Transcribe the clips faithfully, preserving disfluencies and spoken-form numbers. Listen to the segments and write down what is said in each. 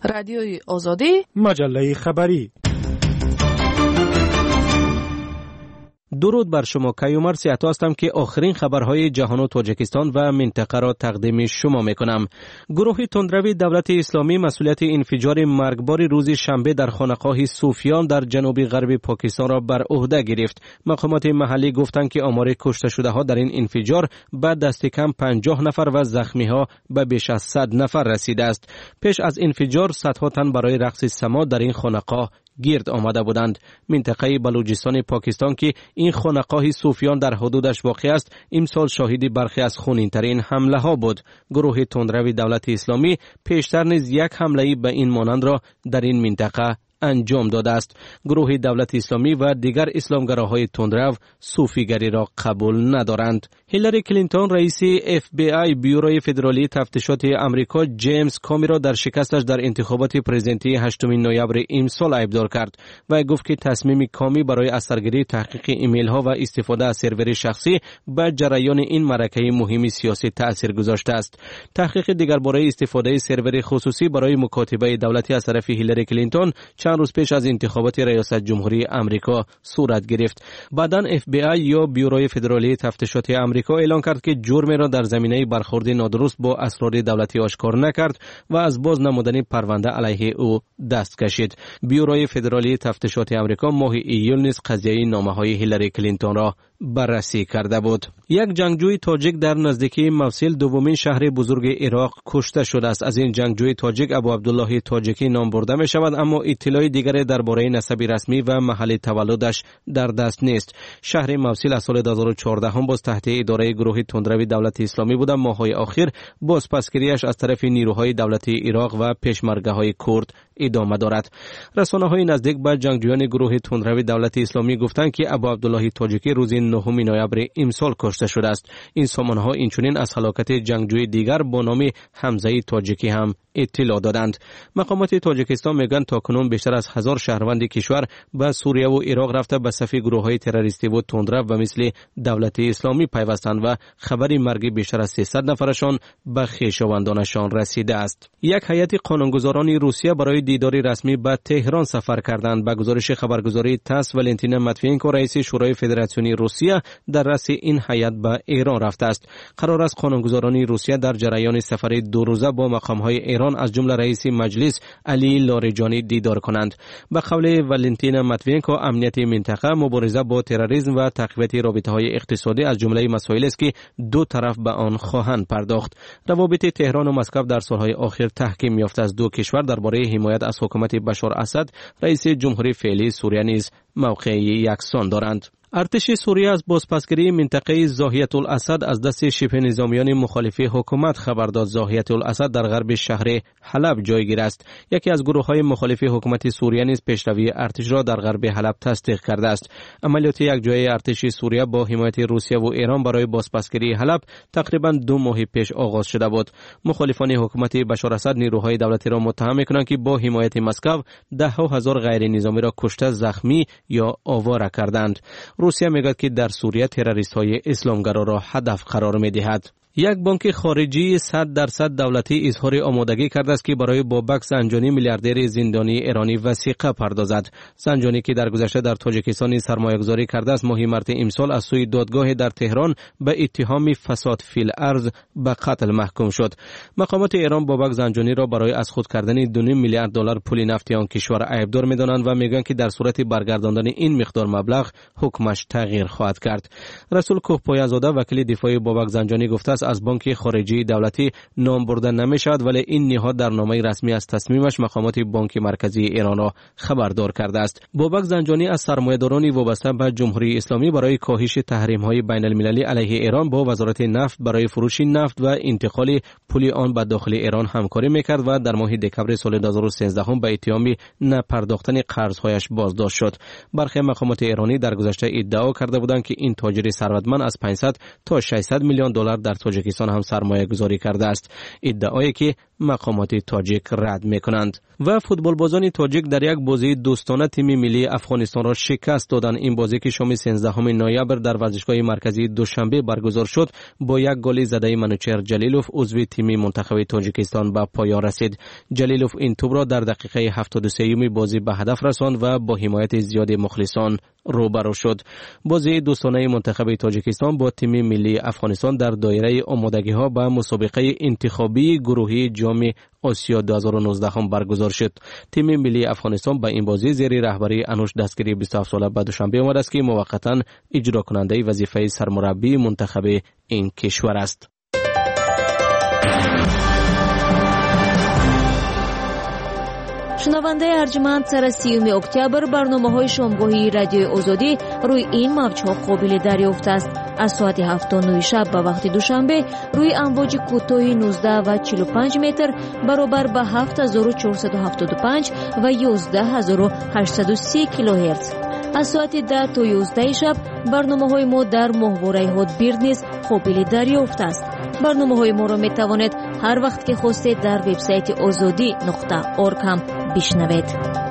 رادیوی آزادی، مجله خبری. درود بر شما. کیومرث سیاتا هستم که آخرین خبرهای جهان و تاجیکستان و منطقه را تقدیم شما میکنم. گروه تندروی دولت اسلامی مسئولیت انفجار مرگبار روز شنبه در خانقاه صوفیان در جنوب غرب پاکستان را بر عهده گرفت. مقامات محلی گفتند که آمار کشته شده ها در این انفجار به دست کم پنجاه نفر و زخمی ها به بیش از صد نفر رسیده است. پیش از انفجار صدها تن برای رقص سما در این خانقاه گرد آمده بودند. منطقه بلوچستان پاکستان که این خانقاه صوفیان در حدودش واقع است، امسال شاهد برخی از خونین‌ترین حمله ها بود. گروه تندروی دولت اسلامی پیشتر نیز یک حمله به این مانند را در این منطقه انجام داده است. گروه دولت اسلامی و دیگر اسلامگراهای تندرو صوفیگری را قبول ندارند. هیلاری کلینتون رئیس اف بی آی بیوروی فدرالی تفتیشات آمریکا جیمز کامی را در شکستش در انتخابات پرزیدنتی هشتم نوامبر امسال ایبدار کرد و گفت که تصمیم کامی برای اثرگیری تحقیق ایمیل ها و استفاده از سرور شخصی به جریان این معرکه مهم سیاسی تأثیر گذاشته است. تحقیق دیگر برای استفاده سرور خصوصی برای مکاتبه دولتی از طرف هیلاری کلینتون چند روز پیش از انتخابات ریاست جمهوری آمریکا صورت گرفت. بعداً اف بی آی یا بیوروی فدرالی تفتیشات آمریکا اعلام کرد که جرم را در زمینه برخورد نادرست با اسرار دولتی آشکار نکرد و از باز نمودن پرونده علیه او دست کشید. بیوروی فدرالی تفتیشات آمریکا ماه ایول نیز قضیه نامه‌های هیلاری کلینتون را بررسی کرده بود. یک جنگجوی تاجیک در نزدیکی موصل دومین شهر بزرگ عراق کشته شده است. از این جنگجوی تاجیک ابو عبدالله تاجیکی نام برده می شود، اما اطلاعی دیگری درباره نسب رسمی و محل تولدش در دست نیست. شهر موصل از سال دو هزار و چهارده هم باز تحت اداره گروه تندروی دولت اسلامی بود. ماه‌های اخیر بازپسگیریش از طرف نیروهای دولتی عراق و پشمرگه‌های کرد ادامه دارد. رسانه‌های نزدیک به جنگجویان گروه تندروی دولت اسلامی گفتند که ابو عبدالله تاجیکی روز نهم نوامبر امسال کشته شده است. این سامانه‌ها اینچنین از هلاکت جنگجوی دیگر با نام حمزه تاجیکی هم اطلاع دادند. مقامات تاجیکستان میگن تاکنون بیشتر از هزار شهروند کشور به سوریه و عراق رفته به صف گروه‌های تروریستی و تندرو و مثل دولت اسلامی پیوستند و خبری مرگ بیشتر از سیصد نفرشان به خویشاوندانشان رسیده است. یک هیئت قانونگذاران روسیه برای دیداری رسمی به تهران سفر کردند. به گزارش خبرگزاری تاس ولنتینا ماتوینکو رئیس شورای فدراسیونی روسیه در رأس این هیئت به ایران رفته است. قرار است قانونگذاران روسیه در جریان سفر دو روزه با مقام‌های ایران از جمله رئیس مجلس علی لاریجانی دیدار کنند. به قول ولنتینا ماتوینکو امنیت منطقه، مبارزه با تروریسم و تقویت رابطه‌های اقتصادی از جمله مسائلی است که دو طرف به آن خواهند پرداخت. روابط تهران و مسکو در سالهای اخیر تحکیم یافته از دو کشور درباره حمایت از حکومت بشار اسد رئیس جمهوری فعلی سوریه نیز موقعی یکسان دارند. ارتش سوریه از بازپسگیری منطقه ضاحیة الاسد از دست شبه نظامیان مخالف حکومت خبر داد. ضاحیة الاسد در غرب شهر حلب جایگیر است. یکی از گروه‌های مخالف حکومت سوریه نیز پیشروی ارتش را در غرب حلب تصدیق کرده است. عملیات یک جای ارتش سوریه با حمایت روسیه و ایران برای بازپسگیری حلب تقریباً دو ماه پیش آغاز شده بود. مخالفان حکومت بشار اسد نیروهای دولتی را متهم می‌کنند که با حمایت مسکو ده ها هزار غیر نظامی را کشته، زخمی یا آواره کردند. روسیه میگوید که در سوریه تروریست‌های اسلامگرا را هدف قرار می‌دهد. یک بانک خارجی صد درصد دولتی اظهار آمادگی کرده است که برای بابک زنجانی میلیاردر زندانی ایرانی وثیقه پردازد. زنجانی که در گذشته در تاجیکستان سرمایه‌گذاری کرده است، ماه مارس امسال از سوی دادگاه در تهران به اتهام فساد فی الارض به قتل محکوم شد. مقامات ایران بابک زنجانی را برای از خود کردن دو میلیارد دلار پول نفتی آن کشور عیبدار می‌دانند و میگویند که در صورت برگرداندن این مقدار مبلغ حکمش تغییر خواهد کرد. رسول کوهپایه‌زاده وکیل دفاع بابک زنجانی گفته است از بانک خارجی دولتی نام برده نمی‌شود، ولی این نهاد در نامه رسمی از تصمیمش مقامات بانک مرکزی ایران را خبردار کرده است. بابک زنجانی از سرمایه‌داران وابسته به جمهوری اسلامی برای کاهش تحریم‌های بین‌المللی علیه ایران با وزارت نفت برای فروش نفت و انتقال پول آن به داخل ایران همکاری می‌کرد و در ماه دکمبر سال دو هزار و سیزده هم به اتهام نپرداختن قرض‌هایش بازداشت شد. برخی مقامات ایرانی در گذشته ادعا کرده بودند که این تاجر ثروتمند از پانصد تا ششصد میلیون دلار در تاجیکستان هم سرمایه گذاری کرده است. ادعایی که مقامات تاجیک رد میکنند. و فوتبال بازان تاجیک در یک بازی دوستانه تیم ملی افغانستان را شکست دادند. این بازی که شام سیزدهم نوامبر در ورزشگاه مرکزی دوشنبه برگزار شد با یک گل زده منوچهر جلیلوف عضو تیم منتخب تاجیکستان به پایان رسید. جلیلوف این توپ را در دقیقه هفتاد و سه بازی به هدف رساند و با حمایت زیاد مخلصان روبرو شد. بازی دوستانه منتخب تاجیکستان با تیم ملی افغانستان در دایره آمادگی‌ها به مسابقه انتخابی گروهی جام آسیا دو هزار و نوزده هم برگزار شد. تیم ملی افغانستان با این بازی زیر رهبری انوش دستگیری بیست و هفت ساله به دوشنبه آمده است که موقتا اجرا کننده وظیفه سرمربی منتخب این کشور است. شنونده ارجمند، سر سیوم اکتبر برنامه‌های شامگاهی رادیوی آزادی روی این موج‌ها قابل دریافت است. از ساعت هفت و نه شب به وقت دوشنبه روی امواج کوتاه نوزده و چهل و پنج متر برابر به هفت هزار و چهارصد و هفتاد و پنج و یازده هزار و هشتصد و سی کیلوهرتز. از ساعت ده تا یازده شب برنامه‌های ما در ماهواره هاتبیرد نیز قابل دریافت است. برنامه‌های ما را می‌توانید هر وقت که خواستید در وبسایت آزادی نقطه اورگ هم بشنوید.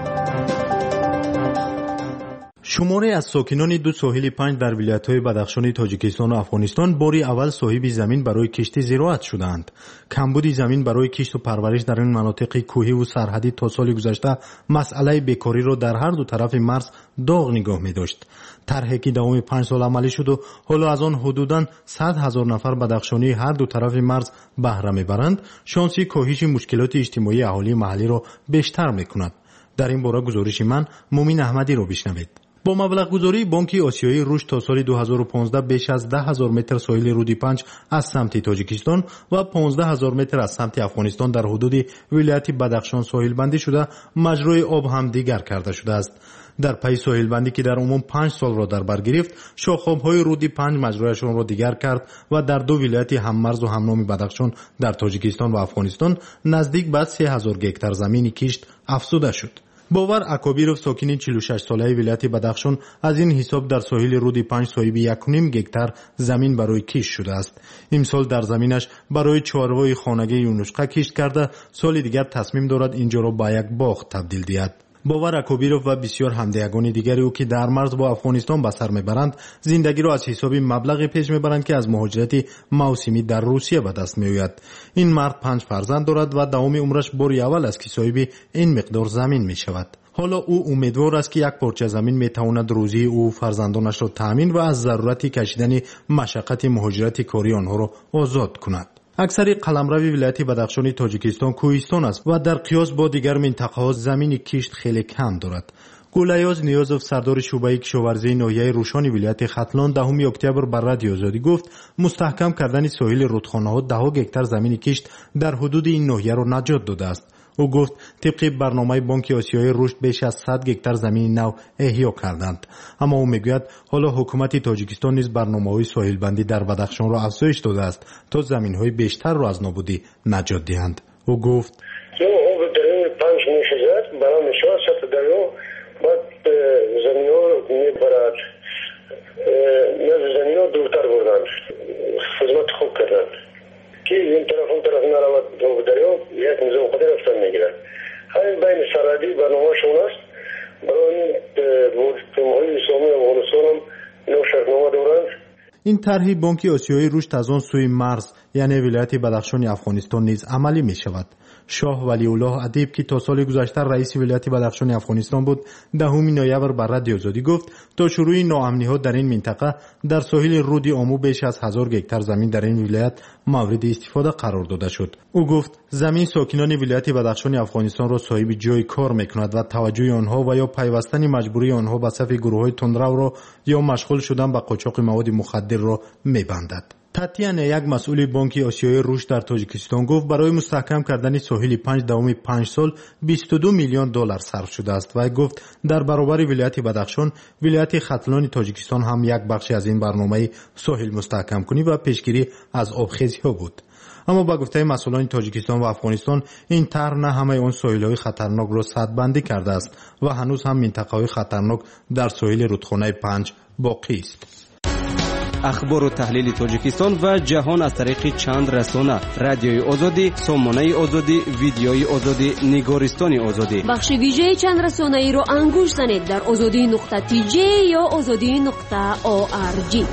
شماری از ساکنان دو ساحل پنج در ولایت‌های بدخشان تاجیکستان و افغانستان باری اول صاحب زمین برای کشت زراعت شدند. کمبود زمین برای کشت و پرورش در این مناطق کوهی و سرحدی تا سال گذشته مسئله بیکاری را در هر دو طرف مرز داغ نگاه می‌داشت. طرحی که دوام پنج سال عملی شد و حالا از آن حدوداً صد هزار نفر بدخشانی هر دو طرف مرز بهره می‌برند، شانسی کاهش مشکلات اجتماعی اهالی محلی را بیشتر می‌کند. در این باره گزارش من مومین احمدی را بشنوید. با مبلغ گذاری بانک آسیایی رشد تا سال دو هزار و پانزده بیش از ده هزار متر ساحل رودی پنج از سمت تاجیکستان و پانزده هزار متر از سمت افغانستان در حدود ولایت بدخشان ساحل بندی شده، مجرای آب هم دیگر کرده شده است. در پی ساحل بندی که در عموم پنج سال را در بر گرفت، شاخاب‌های رودی پنج مجرایشان را دیگر کرد و در دو ولایت هممرز و همنام بدخشان در تاجیکستان و افغانستان نزدیک به سه هزار گکتار زمین کشت افزوده شد. باور اکابیروف ساکن چهل و شش ساله ولایت بدخشان از این حساب در ساحل رودی پنج صاحب یک و نیم گکتار زمین برای کشت شده است. امسال در زمینش برای چهارراه خانگی یونشقه کشت کرده، سال دیگر تصمیم دارد اینجا را به یک باغ تبدیل دهد. باور اکابیروف و بسیار همدیگان دیگری او که در مرز با افغانستان به سر میبرند، زندگی را از حساب مبلغی پیش میبرند که از مهاجرت موسمی در روسیه به دست میآید. این مرد پنج فرزند دارد و دوام عمرش باری اول است که صاحب این مقدار زمین می شود. حالا او امیدوار است که یک پارچه زمین میتواند روزی او و فرزندانش را تامین و از ضرورت کشیدن مشقت مهاجرت کاری آنها را آزاد کند. اکثر قلمرو ولایت بدخشان تاجیکستان کوهستان است و در قیاس با دیگر منطقه‌ها زمین کشت خیلی کم دارد. گولیاز نیازوف سردار شعبه کشاورزی ناحیه روشان ولایت ختلان دهم اکتبر بر رادیو آزادی گفت مستحکم کردن ساحل رودخانه‌ها ده گکتار زمین کشت در حدود این ناحیه را نجات داده است. او گفت طبق برنامه بانک آسیایی رشد بیش از صد گکتار زمین نو احیا کردند. اما او میگوید حالا حکومت تاجیکستان نیز برنامه‌های ساحل بندی در بدخشان را افزایش داده است تا زمین‌های بیشتر را از نابودی نجات دهند. او گفت پنج میشد برای نشاست درو بعد زمین‌ها میبرد نه زمین‌ها دورتر بردند خدمت خوب کردند که این طرف اون طرف نرود دو دریا یک نظام خود رفتن میگیرد. همین بین سرحدی برنامه شون است برای جمهوری اسلامی افغانستان هم نو شرطنامه دارند. این طرح بانک آسیایی رشد از آن سوی مرز یعنی ولایت بدخشان افغانستان نیز عملی می شود. شاه ولی الله ادیب که تا سال گذشته رئیس ولایت بدخشان افغانستان بود، دهم نوامبر بر رادیو آزادی گفت تا شروع ناامنی ها در این منطقه در ساحل رودی آمو بیش از هزار گکتار زمین در این ولایت مورد استفاده قرار داده شد. او گفت زمین ساکنان ولایت بدخشان افغانستان را صاحب جای کار میکند و توجه آنها و یا پیوستن مجبوری آنها به صف گروه‌های تندرو را یا مشغول شدن به قاچاق مواد مخدر را میبندد. تاتیان یک مسئول بانک آسیایی رشد در تاجیکستان گفت برای مستحکم کردن ساحل پنج دوام پنج سال بیست و دو میلیون دلار صرف شده است و گفت در برابر ولایت بدخشان ولایت ختلان تاجیکستان هم یک بخشی از این برنامه ساحل مستحکم کنی و پیشگیری از آبخیزی ها بود. اما با گفته مسئولان تاجیکستان و افغانستان این طرح نه همه آن ساحل‌های خطرناک را سدبندی کرده است و هنوز هم منطقه‌های خطرناک در ساحل رودخانه پنج باقی است. اخبار و تحلیل تاجیکستان و جهان از طریق چند رسانه: رادیوی آزادی، سامانه آزادی، ویدیوی آزادی، نگارستان آزادی. بخش ویژه چند رسانه ای رو انگوش زنید در آزادی نقطه تی جی یا آزادی نقطه او آر جی.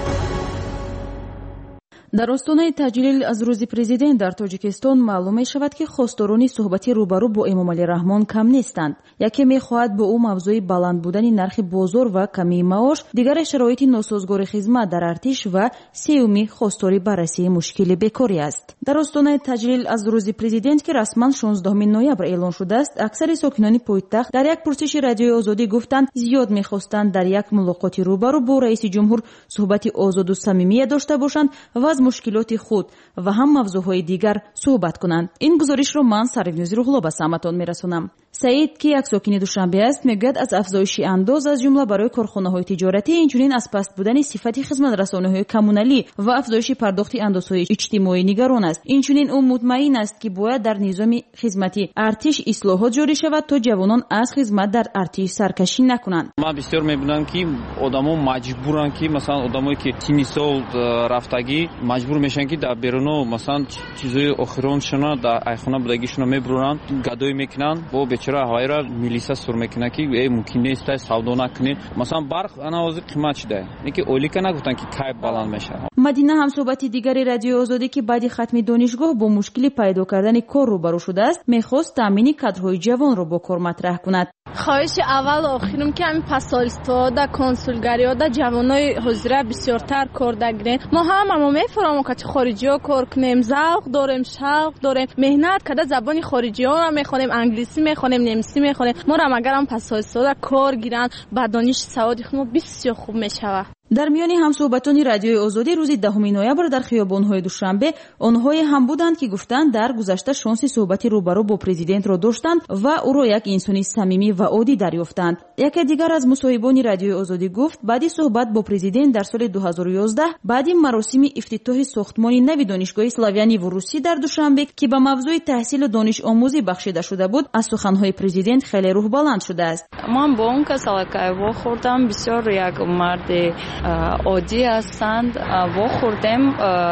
در آستانه تجلیل از روز پرزیدنت در تاجیکستان معلوم می شود که خواستاران صحبتی روبرو با امامعلی رحمان کم نیستند. یکی می خواهد به او موضوع بلند بودن نرخ بازار و کمی معاش، دیگر شرایط ناسازگار خدمت در ارتش و سومی خواستاری بررسی مشکل بیکاری است. در آستانه تجلیل از روز پرزیدنت که رسما شانزدهم نوامبر اعلان شده است، اکثر ساکنان پایتخت در یک پرسش رادیوی آزادی گفتند زیاد می‌خواستند در یک ملاقات روبرو با رئیس جمهور صحبت آزاد و صمیمی داشته باشند و از مشکلات خود و هم موضوعهای دیگر صحبت کنند. این گزارش را من سروینوزی روحلا به سمتان میرسونم. سعید که یک ساکن دوشنبه است میگوید از افزایش انداز از جمله برای کارخانه‌های تجارتی، اینچنین از پست بودن صفت خدمت رسانه‌های کمونالی و افزایش پرداخت اندازهای اجتماعی نگران است. اینچنین او مطمئن است که باید در نظام خدمتی ارتش اصلاحات جاری شود تا جوانان از خدمت در ارتش سرکشی نکنند. من بسیار میبینم که آدم‌ها مجبورن که مثلا آدمایی که سی سال رفتگی مجبور میشن که در بیرون مثلا چیزای آخرونشون در ایخونه بودگیشون میبرن، گدایی میکنن، با بیچاره اهالی را میلیسا سر میکنه که ای ممکن نیست سودا نکنه. مثلا برق اناوازی قیمت شده، اینکه اولی که نگفتن که کای بلند میشه. مدینه هم صحبت دیگری رادیو آزادی که بعد ختم دانشگاه با مشکلی پیدا کردن کار روبرو شده است، میخواست تامین کادرهای جوان را با کار مطرح کند. خواهش اول و آخرم که همین پاساریستا دا کنسولگری دا جوانای حضوره بسیارتر کار دگیرن. ما هم ما میفهمیم که خارجی ها کار کنیم، ذوق داریم، شوق داریم، مهنت کده زبان خارجی ها را میخونیم، انگلیسی میخونیم، نمیسی میخونیم. ما را اگر هم پاساریستا دا کار گیرن با دانش سواد خود بسیار خوب میشود. در میان همصحبتان رادیوی آزادی روز دهم نوامبر در خیابان‌های دوشنبه آنهایی هم بودند که گفتند در گذشته شانس صحبتی روبرو با پرزیدنت را داشتند و او را یک انسانی صمیمی و عادی دریافتند. یکی دیگر از مصاحبان رادیوی آزادی گفت بعد صحبت با پرزیدنت در سال دو هزار و یازده بعد مراسم افتتاح ساختمان نو دانشگاه سلاویانی و روسی در دوشنبه که به موضوع تحصیل دانش آموزی بخشیده شده بود، از سخن‌های پرزیدنت خیلی روح بلند شده است. من با اون کس علاقه خوردم، بسیار یک مرد عادی هستند و خوردم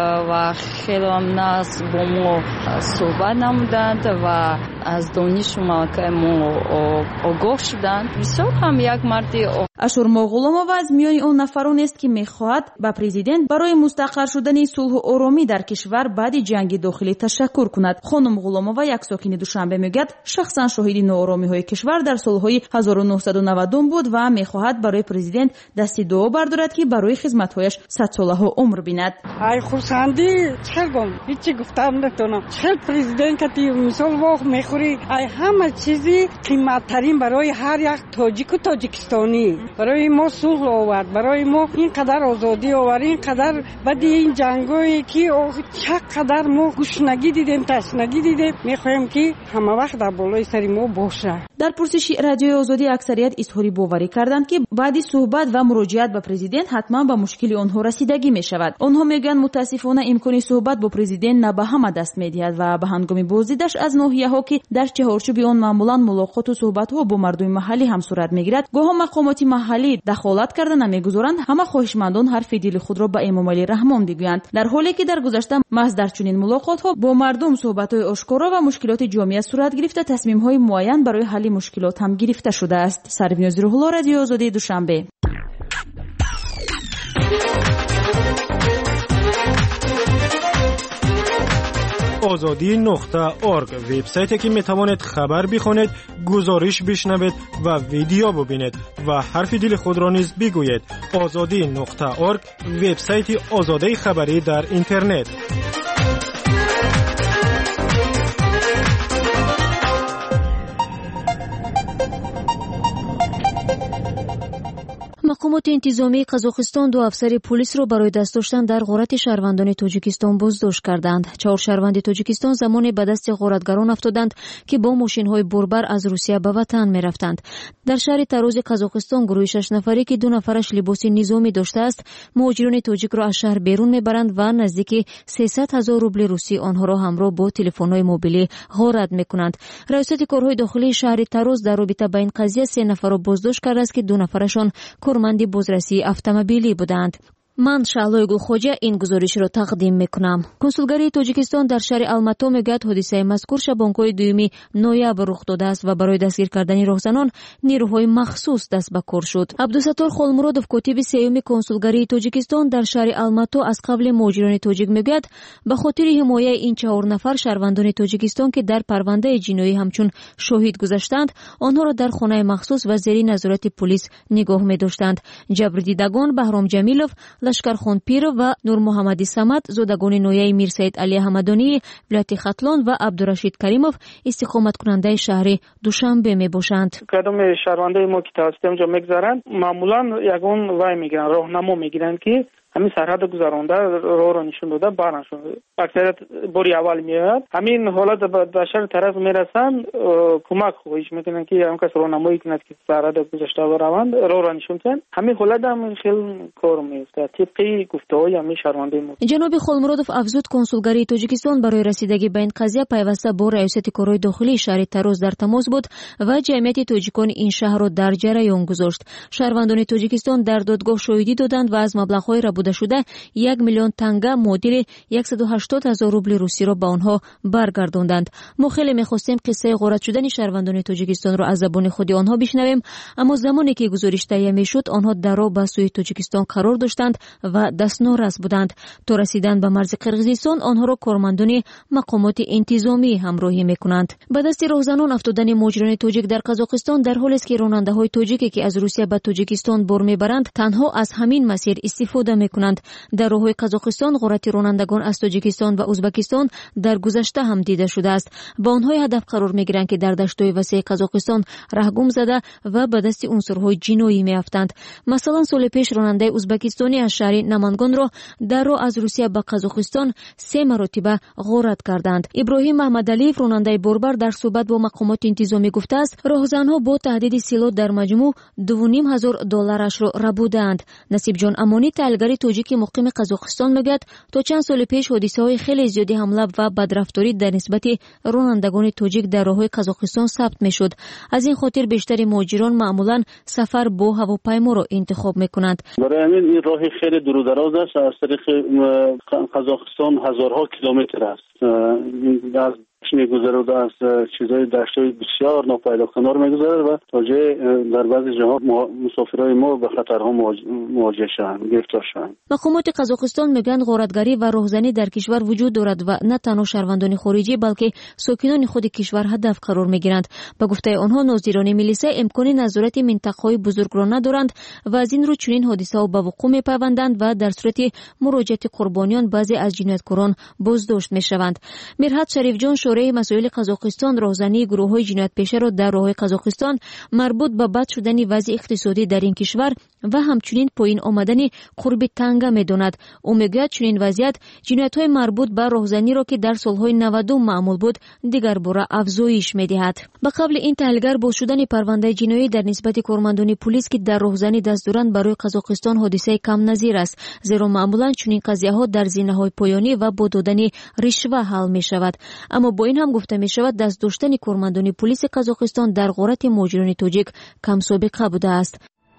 و خیلی هم ناز با ما صحبت نمودند و از دانش ملکه ما آگاه شدند. بسیار هم یک مردی. اشورما غلامова از میان آن نفران است که میخواهد به پرزیدنت برای مستقر شدن صلح و آرامی در کشور بعد جنگ داخلی تشکر کند. خانم غلامова یک ساکن دوشنبه میگوید شخصا شاهد ناآرامی های کشور در سالهای هزار و نهصد و نود بود و میخواهد برای پرزیدنت دست دعا بردارد که برای خدمت‌هایش صد ساله ها عمر بیند. ای خورسندی چرگم هیچی گفتم نتونم. چل پرزیدنت که مثال واق میخوری، ای همه چیزی قیمت‌ترین برای هر یک تاجیک و تاجیکستانی، برای ما صلح آورد، برای ما اینقدر آزادی آورد، اینقدر بعد این جنگایی که چقدر ما گشنگی دیدیم، تشنگی دیدیم، میخوایم که همه وقت در بالای سر ما باشه. در پرسش رادیوی آزادی اکثریت اظهار باوری کردند که بعد صحبت و مراجعت با پرزیدنت حتما به مشکل آنها رسیدگی می شود. آنها میگن متاسفانه امکان صحبت با پرزیدنت نه به همه دست میدهد و به هنگام بازدیدش از ناحیه ها که در چهارچوب آن معمولا ملاقات و صحبت ها با مردم محلی هم صورت میگیرد، گاه مقامات محلی دخالت کرده نمیگذارند همه خواهشمندان حرف دل خود را به امامعلی رحمان بگویند، در حالی که در گذشته محض در چنین ملاقات ها با مردم صحبت های آشکارا و مشکلات جامعه صورت گرفته تصمیم های معین برای حل مشکلات هم گرفته شده است. سروینوزی روحلا، رادیو آزادی، دوشنبه. آزادی نقطه اورگ وبسایتی که میتوانید خبر بخونید، گزارش بشنوید و ویدیو ببینید و حرف دل خود را نیز بگویید. آزادی نقطه اورگ وبسایت آزادی خبری در اینترنت. مقامات انتظامی قزاقستان دو افسر پلیس را برای دست داشتن در غارت شهروندان تاجیکستان بازداشت کردند. چهار شهروند تاجیکستان زمان به دست غارتگران افتادند که با ماشین‌های بربر از روسیه به وطن می‌رفتند. در شهر تراز قزاقستان گروه شش نفری که دو نفرش لباس نظامی داشته است، مهاجران تاجیک را از شهر بیرون می‌برند و نزدیک سیصد هزار روبل روسی آنها را همراه با تلفن‌های موبیلی غارت می‌کنند. رئیس کارهای داخلی شهر تراز در رابطه با این قضیه سه نفر را بازداشت کرده است که دو نفرشان کارمند بازرسی اتومبیلی بودند. ман шаълои гулхоҷа ин гузоришро тақдим мекунам. консулгарии тоҷикистон дар шаҳри алмато мегӯяд ҳодисаи мазкур шабонкои дуюми ноябр рух додааст ва барои дастгир кардани роҳзанон нерӯҳои махсус даст ба кор шуд. абдусаттор холмуродов, котиби сеюми консулгарии тоҷикистон дар шаҳри алмато, аз қабли муҳоҷирони тоҷик мегӯяд ба хотири ҳимояи ин чаҳор нафар шаҳрвандони тоҷикистон ки дар парвандаи ҷиноӣ ҳамчун шоҳид гузаштанд, онҳоро дар хонаи махсус ва зери назорати пулис нигоҳ медоштанд. ҷабрдидагон Баҳром Ҷамилов, Лашкархон Пиров ва Нурмуҳаммади Самад, зодагони нояи Мирсаид Али Аҳмадонии вилояти Хатлон ва Абдурашид Каримов истиқоматкунандаи шаҳри Душанбе мебошанд. кадоме шаҳрвандаи мо ки тавассути онҷо мегзаранд, маъмулан ягон вай мегиранд, роҳнамо мегиранд ки ҳамин сарҳадро гузаронда, роҳро нишон дода барнашон. аксарият бори аввал меояд. ҳамин ҳолат ба шаҳри Тараз мерасанд, кӯмак хоҳиш мекунанд ки ягон кас роҳнамоӣ кунад ки сарҳадро гузашта раванд, роҳро нишон диҳанд. ҳамин ҳолат ҳам хел кор меофтад тибқи гуфтаҳои ҳамин шаҳрвандаи мо. ҷаноби Холмуродов афзуд, консулгарии Тоҷикистон барои расидагӣ ба ин қазия пайваста бо раёсати корҳои дохилии шаҳри Тароз дар тамос буд ва ҷамъияти тоҷикони ин шаҳрро дар ҷараён гузошт. шаҳрвандони Тоҷикистон дар додгоҳ шоҳидӣ доданд ва аз маблағҳои рабуда шуда як миллион танга муодили яксаду ҳаштод ҳазор рубли русиро ба онҳо баргардонданд. мо хеле мехостем қиссаи ғорат шудани шаҳрвандони Тоҷикистонро аз забони худи онҳо бишнавем, аммо замоне ки гузориш таҳия мешуд, онҳо даро ба сӯи Тоҷикистон қарор доштанд ва дастнорас буданд. то расидан ба марзи Қирғизистон, онҳоро кормандони мақомоти интизомӣ ҳамроҳӣ мекунанд. ба дасти роҳзанон афтодани муҳоҷирони тоҷик дар Қазоқистон, дар ҳолест ки ронандаҳои тоҷике ки аз Русия ба Тоҷикистон бор мебаранд, танҳо аз ҳамин масир истифода мекунанд. дар роҳҳои Қазоқистон ғорати ронандагон аз Тоҷикистон ва Узбекистон дар гузашта ҳам дида шудааст. ба онҳои ҳадаф қарор мегиранд ки дар даштҳои васеъи Қазоқистон раҳгум зада ва ба дасти унсурҳои ҷиноӣ меафтанд. масалан, соли пеш ронандаи узбекистонӣ аз шаҳри Намангонро дар роҳ аз Русия ба Қазоқистон се маротиба ғорат карданд. Иброҳим Маҳмадалиев, ронандаи борбар, дар суҳбат бо мақомоти интизомӣ гуфтааст, роҳзанҳо бо таҳдиди сило дар маҷмӯъ дувуним ҳазор долларашро рабудаанд. Насибҷон Амонӣ, таҳлилгари тоҷики муқими Қазоқистон мегӯяд, то чанд соли пеш ҳодисаҳои хеле зиёди ҳамла ва бадрафторӣ дар нисбати ронандагони тоҷик дар роҳҳои Қазоқистон сабт мешуд. аз ин хотир бештари муҳоҷирон маъмулан сафар бо ҳавопайморо интихоб мекунанд. барои ҳамин ин роҳи хеле дурудароз аст. аз тариқи Қазоқистон ҳазорҳо километр аст. аз میگذرد از چیزهای دشتای بسیار ناپیداکنار میگذرد و تا جای در بعضی جاها مسافرای ما به خطرها مواجه شدند، گرفتار شدند. مقامات قزاقستان میگن غارتگری و راهزنی در کشور وجود دارد و نه تنها شهروندان خارجی بلکه ساکنان خود کشور هدف قرار میگیرند. به گفته آنها، ناظران ملیسه امکان نظارت منطقه‌های بزرگ را ندارند و از این رو چنین حادثه‌ها به وقوع میپیوندند و در صورت مراجعت قربانیان بعضی از جنایتکاران بازداشت میشوند. میرحت شریف جان، شورای مسائل قزاقستان، راهزنی گروه‌های جنایتپیشه را در راه‌های قزاقستان مربوط به بد شدن وضع اقتصادی در این کشور و همچنین پایین آمدن قرب تنگه می‌داند. او میگوید چنین وضعیت جنایت‌های مربوط به راهزنی را که در سال‌های نود معمول بود دیگر باره افزایش می‌دهد. به قبل این تحلیلگر با شدن پرونده جنایی در نسبت کارمندان پلیس که در راهزنی دست دارند برای قزاقستان حادثه کم نظیر است، زیرا معمولاً چنین قضیه‌ها در زینه‌های پایانی و با دادن رشوه حل می‌شود. اما با این هم گفته می‌شود دست داشتن کارمندان پلیس قزاقستان در غارت مهاجران تاجیک کم سابقه بوده است.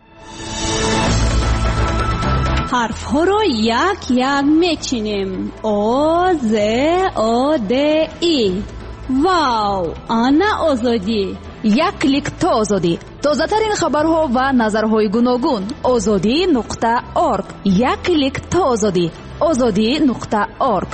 حرف ها رو یک یک میچینیم. او ز او د ای. واو، آنا آزادی. یک کلیک تا آزادی. تازه ترین خبرها و نظرهای گوناگون. آزادی نقطه ارگ. یک کلیک تا آزادی. آزادی نقطه ارگ.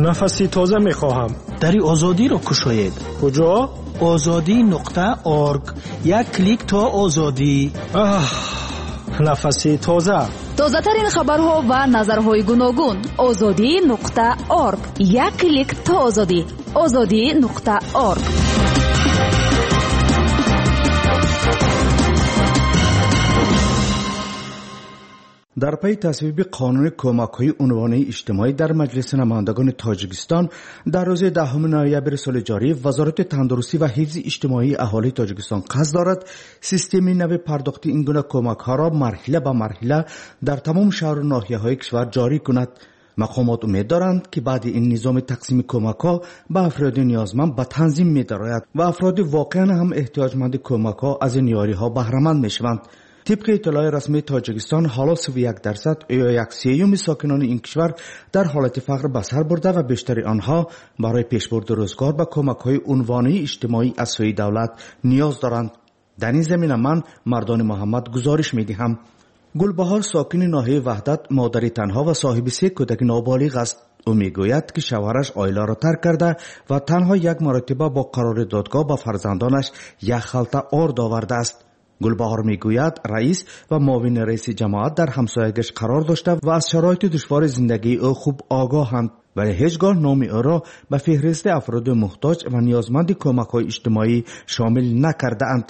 نفسی تازه میخواهم. دری آزادی را کشاید. کجا؟ آزادی نقطه ارگ. یک کلیک تا آزادی. آه، نفسی تازه. تازه ترین خبرها و نظرهای گوناگون. آزادی نقطه ارگ. یک کلیک تا آزادی. آزادی نقطه ارگ. در پی تصویب قانون کمک‌های عنوانی اجتماعی در مجلس نمایندگان تاجیکستان در روز دهم نوامبر سال جاری، وزارت تندرستی و حفظ اجتماعی اهالی تاجیکستان قصد دارد سیستم نو پرداخت این گونه کمک‌ها را مرحله به مرحله در تمام شهر و ناحیه‌های کشور جاری کند. مقامات امید دارند که بعد این نظام تقسیم کمک‌ها به افراد نیازمند به تنظیم می‌دارد و افراد واقعا هم احتیاجمند کمک‌ها از این یاری‌ها بهره مند می‌شوند. طبق اطلاع رسمی تاجیکستان، حالا سی و یک درصد یا یک سوم ساکنان این کشور در حالت فقر به سر برده و بیشتر آنها برای پیشبرد روزگار به کمک‌های عنوانی اجتماعی از سوی دولت نیاز دارند. در این زمینه من مردان محمد گزارش می‌دهم. گلبهار ساکن ناحیه وحدت، مادری تنها و صاحب سه کودک نابالغ است. او میگوید که شوهرش عائله را ترک کرده و تنها یک مرتبه با قرار دادگاه به فرزندانش یک خلطه آرد آورده است. گلبهار میگوید رئیس و معاون رئیس جماعت در همسایگیش قرار داشته و از شرایط دشوار زندگی او خوب آگاهند، ولی هیچگاه نام او را به فهرست افراد محتاج و نیازمند کمک‌های اجتماعی شامل نکرده اند.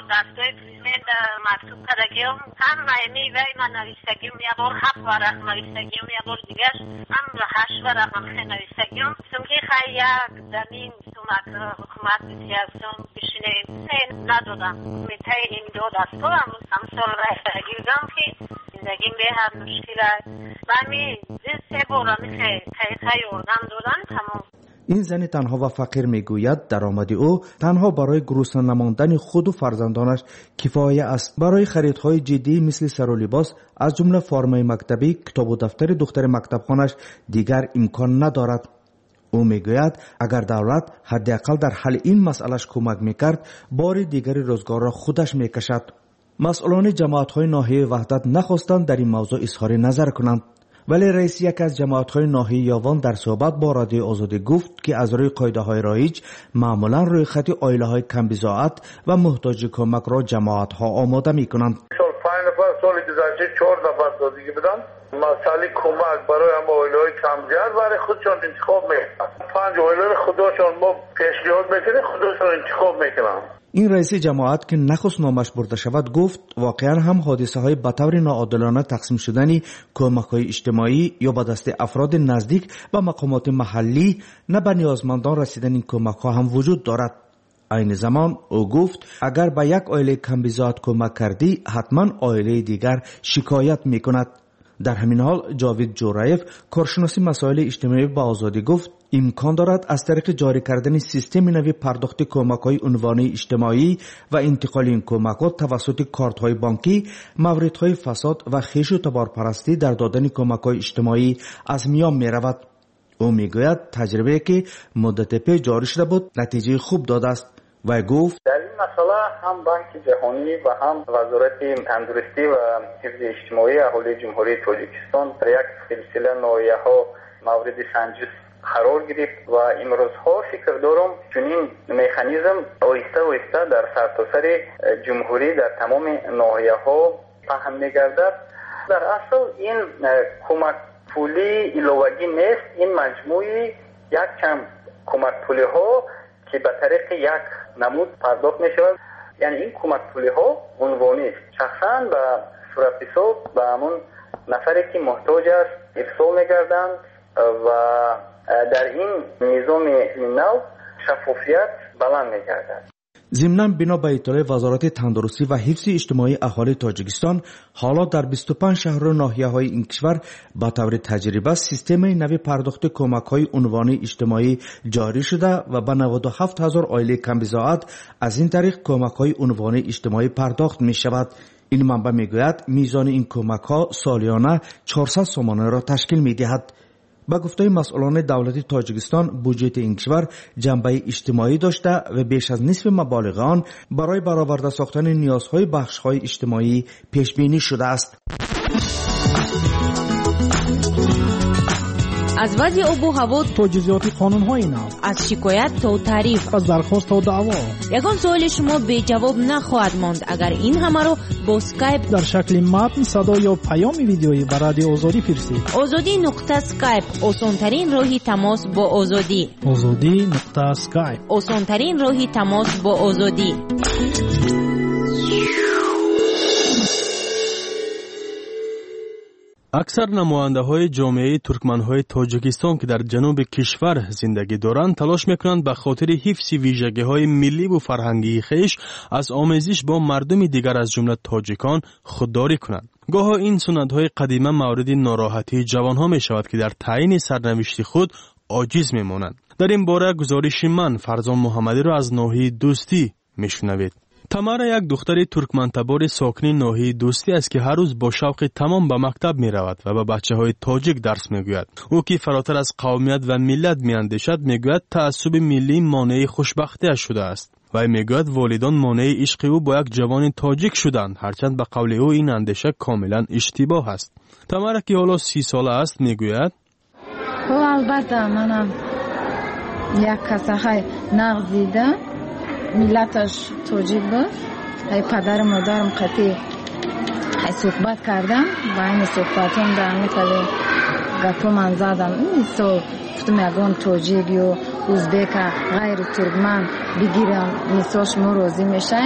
مکتوب کردگیم هم میوه من نویستگیم یه بار هفت ورق نویستگیم یه بار دیگرش هم هشت ورق هم نویستگیم سمکی خیلی یک زمین سومک حکومت سیاستم بشینیم ندادم میتای این دو دسته هم هم سال رفتگی بگم که زندگیم به هم مشکله و می زیر سه بار میخواه خیلی خیلی آدم دادن تمام. این زن تنها و فقیر میگوید درآمد او تنها برای گرسنه نماندن خود و فرزندانش کفایه است. برای خریدهای جدی مثل سر و لباس از جمله فرمای مکتبی، کتاب و دفتر دختر مکتبخانش دیگر امکان ندارد. او میگوید اگر دولت حداقل در حل این مسئلهش کمک میکرد، بار دیگر روزگار را خودش میکشد. مسئولان جماعت‌های ناحیه وحدت نخواستند در این موضوع اظهار نظر کنند، ولی رئیس یک از جماعت‌های ناحیه یاوان در صحبت با رادیو آزادی گفت که از روی قاعده‌های رایج معمولاً روی خط عائله‌های کم بضاعت و محتاج کمک را جماعت‌ها آماده می‌کنند. سال پنج نفر سال گذشته چهار نفر دادگی بدن. مسئله کمک برای هم عائله‌های کم‌جر برای خودشان انتخاب می‌کنند. پنج عائله خودشان ما پیشنهاد می‌کنیم، خودشان انتخاب می‌کنند. این رئیس جماعت که نخست نامش برده شود گفت واقعا هم حادثه های به طور ناعادلانه تقسیم شدنی کمک های اجتماعی یا به دست افراد نزدیک و مقامات محلی نه به نیازمندان رسیدن این کمک ها هم وجود دارد. این زمان او گفت اگر به یک عائله کم بضاعت کمک کردی حتما عائله دیگر شکایت می کند. در همین حال جاوید جورایف کارشناسی مسائل اجتماعی با آزادی گفت امکان دارد از طریق جاری کردن سیستم نوی پرداخت کمک‌های عنوانی اجتماعی و انتقال این کمک‌ها توسط کارت‌های بانکی موردهای فساد و خیش و تبارپرستی در دادن کمک‌های اجتماعی از میان می‌رود. او میگوید تجربه که مدت پیش جاری شده بود نتیجه خوب داده است و گفت در این مسئله هم بانک جهانی و هم وزارت تندرستی و حفظ اجتماعی اهالی جمهوری تاجیکستان در یک سلسله ناحیه‌ها مورد سنجش قرار گرفت و امروزها فکر دارم چنین مکانیزم آهسته آهسته در سرتاسر جمهوری در تمام ناحیه‌ها پهن می‌گردد. در اصل این کمک پولی ایلوگی نیست، این مجموعی یک کم کمک پولی ها که به طریق یک نمود پرداخت می شود. یعنی این کمک پولی ها عنوانی است، شخصا به صورت حساب به همون نفری که محتاج است ارسال می گردند و در این نظام نو شفافیت بلند می گردد. ضمناً بنا به اطلاع وزارت تندرستی و حفظ اجتماعی اهالی تاجیکستان حالا در بیست و پنج شهر و ناحیه‌های این کشور با طور تجربه سیستم نوی پرداخت کمک‌های عنوانی اجتماعی جاری شده و به نود و هفت هزار عائله کم بضاعت از این طریق کمک‌های عنوانی اجتماعی پرداخت می شود. این منبع میگوید میزان این کمک‌ها سالیانه چهارصد سومانه را تشکیل می‌دهد. با گفته مسئولان دولتی تاجیکستان بودجه این کشور جنبه اجتماعی داشته و بیش از نصف مبالغ آن برای برآورده ساختن نیازهای بخش‌های اجتماعی پیش بینی شده است. از وضع آب و هوا تا جزئیات قانون‌های نو، از شکایت تا تعریف، از درخواست تا دعوا. یگان سوال شما به جواب نخواهد ماند اگر این همه رو با اسکایپ در شکل متن، صدا یا پیام ویدیویی به رادیو آزادی فرستید. آزادی نقطه اسکایپ آسان‌ترین راهی تماس با آزادی. آزادی نقطه اسکایپ آسان‌ترین راهی تماس با آزادی. اکثر نماینده های جامعه ترکمن های تاجیکستان که در جنوب کشور زندگی دارند تلاش میکنند به خاطر حفظ ویژگی های ملی و فرهنگی خیش از آمیزش با مردم دیگر از جمله تاجیکان خودداری کنند. گاه این سنت های قدیمه مورد ناراحتی جوان ها می شود که در تعیین سرنوشت خود عاجز می مانند. در این باره گزارش من فرزان محمدی را از ناحیه دوستی میشنوید. تمارا یک دختر ترکمن تبار ساکن ناحیه دوستی است که هر روز با شوق تمام به مکتب می رود و به بچه های تاجیک درس می گوید. او که فراتر از قومیت و ملت می اندیشد می گوید تعصب ملی مانع خوشبختی شده است. و می گوید والدان مانع عشق او با یک جوان تاجیک شدند، هرچند به قول او این اندیشه کاملا اشتباه است. تمارا که حالا سی ساله است می گوید خب البته منم یک کسای نغزیده ملتش توجیه بود. ای پدر مادرم قطعی ای صحبت کردم با این صحبتون در مثل گپو من زدم این سو گفتم یکان توجیه یا ازبک غیر ترکمن بگیرم مثالش مروزی میشه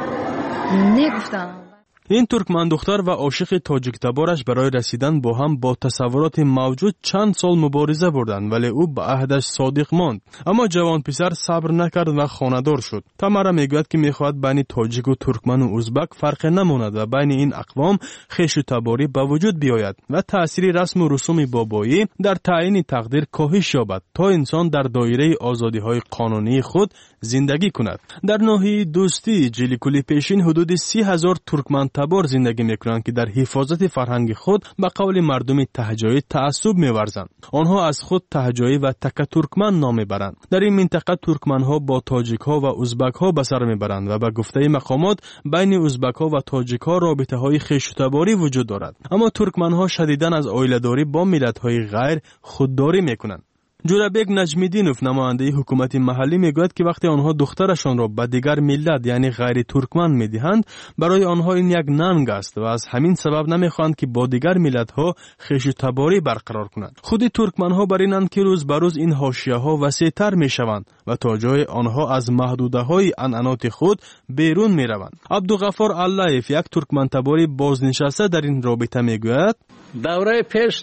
نگفتم. این ترکمن دختر و عاشق تاجیک تبارش برای رسیدن با هم با تصورات موجود چند سال مبارزه بردند، ولی او به عهدش صادق ماند. اما جوان پسر صبر نکرد و خانه‌دار شد. تمارا میگوید که میخواهد بین تاجیک و ترکمن و ازبک فرق نماند و بین این اقوام خویش و تباری به وجود بیاید و تأثیر رسم و رسوم بابایی در تعیین تقدیر کاهش یابد تا انسان در دایره آزادی‌های قانونی خود زندگی کند. در ناحیه دوستی جلیکولی پیشین حدود سی هزار ترکمن تبار زندگی میکنند که در حفاظت فرهنگ خود به قول مردم تهجایی تعصب میورزند. آنها از خود تهجایی و تک ترکمن نام میبرند. در این منطقه ترکمن ها با تاجیک ها و ازبک ها به سر میبرند و به گفته مقامات بین ازبک ها و تاجیک ها رابطه های خویش و تباری وجود دارد. اما ترکمن ها شدیداً از عائله‌داری با ملت های غیر خودداری میکنند. جورابک نجمیدینوف نماینده حکومت محلی میگوید که وقتی آنها دخترشان را به دیگر ملت یعنی غیر ترکمن میدهند برای آنها این یک ننگ است و از همین سبب نمیخواهند که با دیگر ملت ها خویش و تباری برقرار کنند. خود ترکمن ها برینند که روز به روز این حاشیه ها وسیع‌تر میشوند و تا جای آنها از محدوده های عنعنات خود بیرون میروند. عبدالغفار علایف یک ترکمن تباری بازنشسته در این رابطه میگوید دوره پیش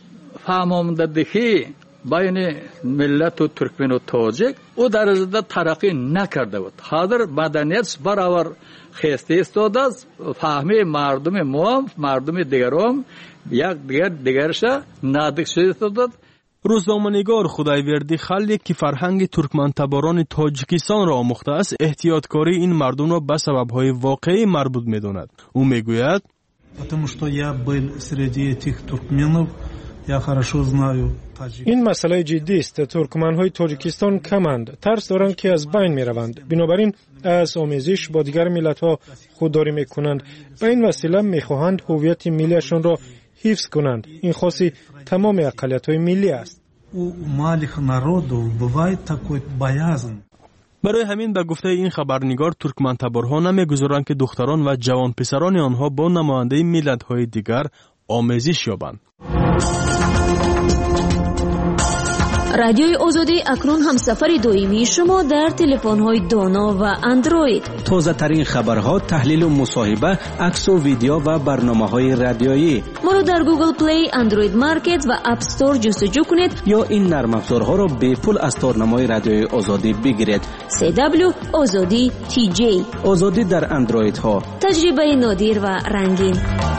فهماندهی بین ملت و ترکمن و تاجیک او در زده ترقی نکرده بود. حاضر مدنیت برابر خسته استاد است. فهمی مردم موام مردم دیگرام یک دیگر دیگرش نادک شده استاد. روزنامه‌نگار خدایوردی خلیق که فرهنگ ترکمن تباران تاجیکستان را آموخته است احتیاطکاری این مردم را به سبب‌های واقعی مربوط می‌داند. او میگوید потому что я был среди этих туркменов я хорошо знаю. این مسئله جدی است. ترکمن های تاجیکستان کمند، ترس دارند که از بین می روند. بنابراین از آمیزش با دیگر ملت ها خودداری می کنند. به این وسیله می خواهند هویت ملیشان را حفظ کنند. این خاصی تمام اقلیت های ملی است. برای همین به گفته این خبرنگار ترکمن تبارها نمیگذارند که دختران و جوان پسران آنها با نماینده ملت های دیگر آمیزش یابند. رادیوی آزادی اکنون همسفر دائمی شما در تلفن‌های دانا و اندروید. تازه ترین خبرها، تحلیل و مصاحبه، عکس و ویدیو و برنامه‌های رادیویی. ما رو در گوگل پلی، اندروید مارکت و اپ استور جستجو کنید یا این نرم افزارها را به پول از تارنمای رادیوی آزادی بگیرید. سی دبلیو آزادی تی جی. آزادی در اندروید ها. تجربه نادر و رنگین.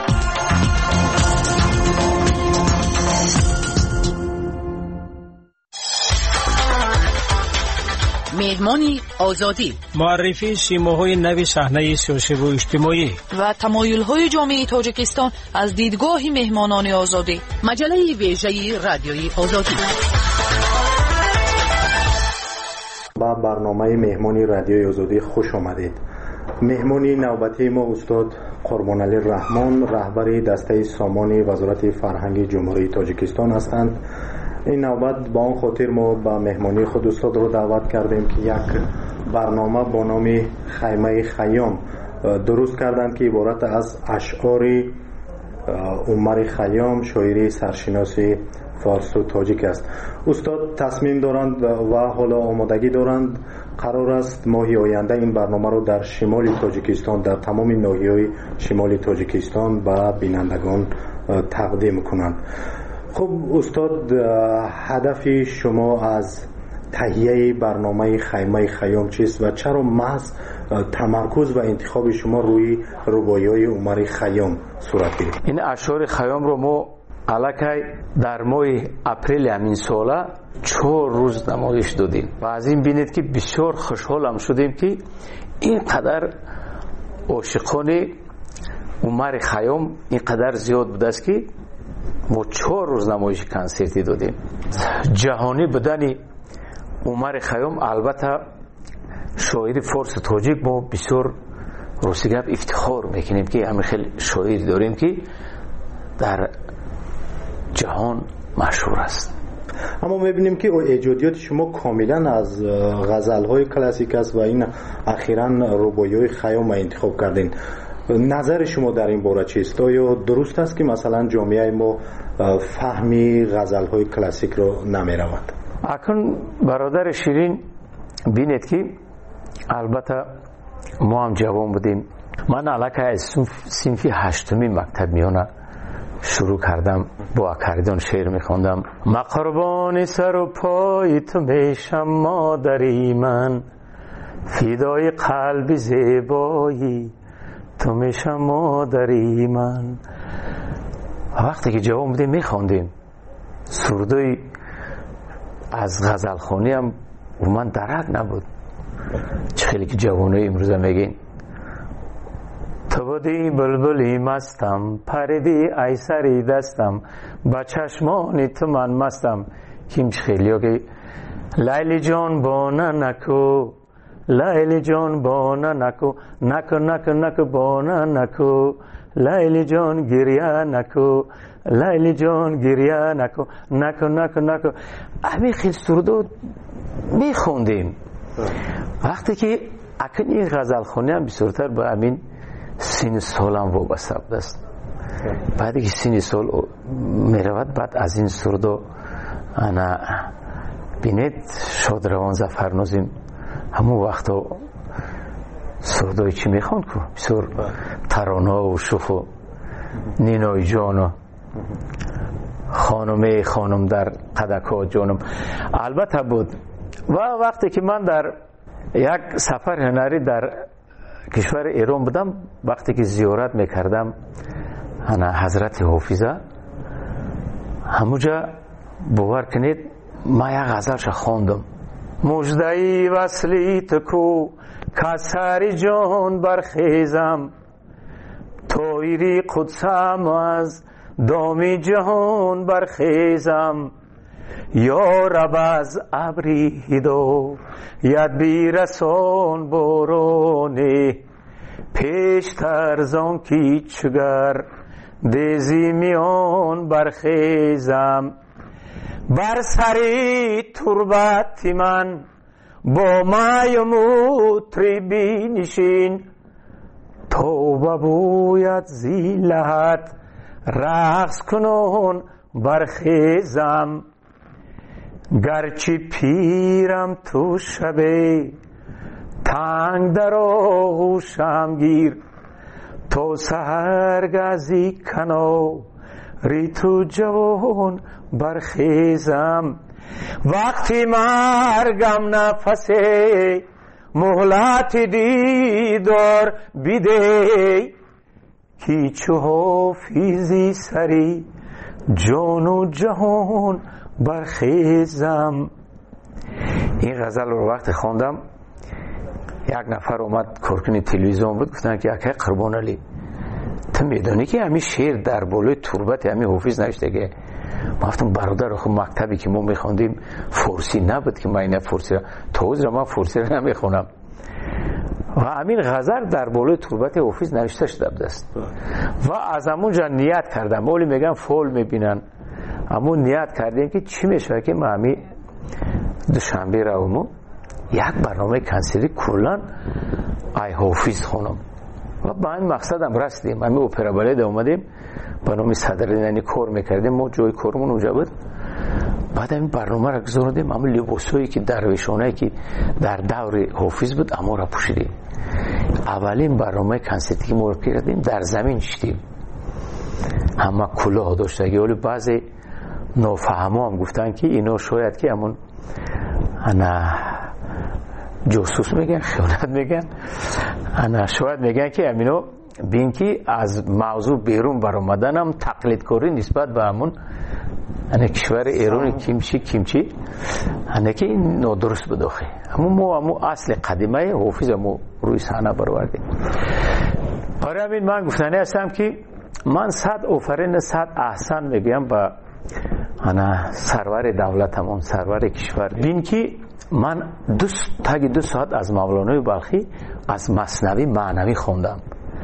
مهمانی آزادی، معرفی سیماهای نوی صحنه سیاسی و اجتماعی و تمایل‌های جامعه تاجیکستان از دیدگاه مهمانان آزادی. مجله ویژه رادیوی آزادی. با برنامه مهمانی رادیوی آزادی خوش آمدید. مهمانی نوبتی ما استاد قربانعلی رحمان، رهبر دسته سامان وزارت فرهنگ جمهوری تاجیکستان هستند این نوبت با اون خاطر ما با مهمانی خود استاد رو دعوت کردیم که یک برنامه با نام خیمه خیام درست کردند که عبارت از اشعار عمر خیام، شاعری سرشناسی فارس و تاجیک است. استاد تصمیم دارند و حالا آمادگی دارند قرار است ماه آینده این برنامه رو در شمال تاجیکستان، در تمام ناحیه‌های شمال تاجیکستان به بینندگان تقدیم کنند. خب استاد، هدف شما از تهیه برنامه خیمه خیام چیست و چرا محض تمرکز و انتخاب شما روی رباعی‌های عمر خیام صورت گرفت؟ این اشعار خیام رو ما الکی در ماه اپریل همین ساله چهار روز نمایش دادیم و از این بینید که بسیار خوشحالم شدیم که اینقدر عاشقان عمر خیام اینقدر زیاد بوده است که ما چهار روز نمایش کنسرتی دادیم. جهانی بودن عمر خیام، البته شاعر فارس و تاجیک ما بسیار روسی گپ افتخار میکنیم که همین خیلی شاعر داریم که در جهان مشهور است. اما میبینیم که ایجادیات شما کاملا از غزل‌های کلاسیک است و این اخیراً رباعی‌های خیام انتخاب کردین. نظر شما در این باره چیست؟ یا درست است که مثلا جامعه ما فهمی غزل‌های کلاسیک رو نمی‌رود؟ اکنون برادر شیرین بینید که البته ما هم جوان بودیم. من علاقه از صنف هشتمی مکتب میانه شروع کردم، با اکاردیون شعر میخوندم. ما قربان سر و پای تو میشم مادری من، فدای قلب زیبایی تو میشم مادری من. وقتی که جوان بودیم میخوندیم سرودای از غزلخوانی هم و من درک نبود. چه خیلی که جوانای امروزه میگین تو بودی بلبلی مستم، پریدی ای سری دستم، با چشمانی تو من مستم. کیم چه خیلی ها که لیلی جان بانه نکو، لیلی جان بانه نکو، نکو نکو نکو بانه نکو، لیلی جان گریه نکو، لیلی جان گریه نکو، نکو نکو نکو. همین خیلی سرودو میخوندیم. وقتی که اکنون این غزل خونی هم بسیارتر با همین سین سال هم وابسته بود است. بعدی که سین سال میرود بعد از این سرودو انا بینید شادروان ظفرنازیم همون وقتا سرودای چی میخوند که بسیار ترانه و شوخ و نینای جانو خانمه خانم در قدکا جانم البته بود. و وقتی که من در یک سفر هنری در کشور ایران بودم، وقتی که زیارت میکردم انا حضرت حافظه، همونجا باور کنید ما یک غزلش خواندم. مژده‌ای وصلی تو کو کسری جان برخیزم، طایری قدسم از دامی جهان برخیزم. یا رب از ابری هدو ید بیرسان بارانی، پیشتر زان کی چگر دیزی میان برخیزم. بر سری تربت من با مای مطربی نشین، توبه بوید زی لحد رقص کنون برخیزم. گرچه پیرم تو شبه تنگ در آغوشم گیر، تو سحرگزی کنو ری تو جوان برخیزم. وقتی مرگم نفسه مهلت دیدار بیده، کی چو حافظی سری جان و جهان برخیزم. این غزل رو وقتی خواندم یک نفر اومد کارکنی تلویزیون بود، گفتن که اکه قربان علی تو میدونی که همین شعر در بالای تربت همین حافظ نوشته که؟ ما گفتم برادر خب مکتبی که ما میخوندیم فارسی نبود که من این فارسی توز را من فارسی را نمیخونم و همین غزل در بالای تربت حافظ نوشته شده است. و از همونجا نیت کردم. اولی میگن فول میبینن اما نیت کردیم که چی میشه که ما همی دوشنبه رومو یک برنامه کنسری کلان ای حافظ خونم و با این مقصد هم رسیدیم. همی اپرا بالید اومدیم با نام صدرنانی کار میکردیم، ما جای کارمون اونجا بود. بعد این برنامه را گذاردیم، اما لباسایی که درویشانه که در دور حافظ بود اما را پوشیدیم. اولین برنامه کنسرتی که ما را کردیم در زمین شدیم، همه کلاه داشته. ولی بعضی نافهما هم گفتن که اینا شاید که همون انا جاسوس میگن، خیانت میگن، انا شاید میگن که امینو بین که از موضوع بیرون برآمدن هم تقلید کاری نسبت به همون انا کشور ایران کیمچی کیمچی انا که نادرست بداخه. اما ما همون اصل قدیمه حافظ ما روی صحنه برآوردیم. برای همین من گفتنی هستم که من صد آفرین صد احسان میگم با انا سرور دولتمون، سرور کشور. بین که من دو تاگی دو ساعت از مولانای بلخی از مثنوی معنوی خوندم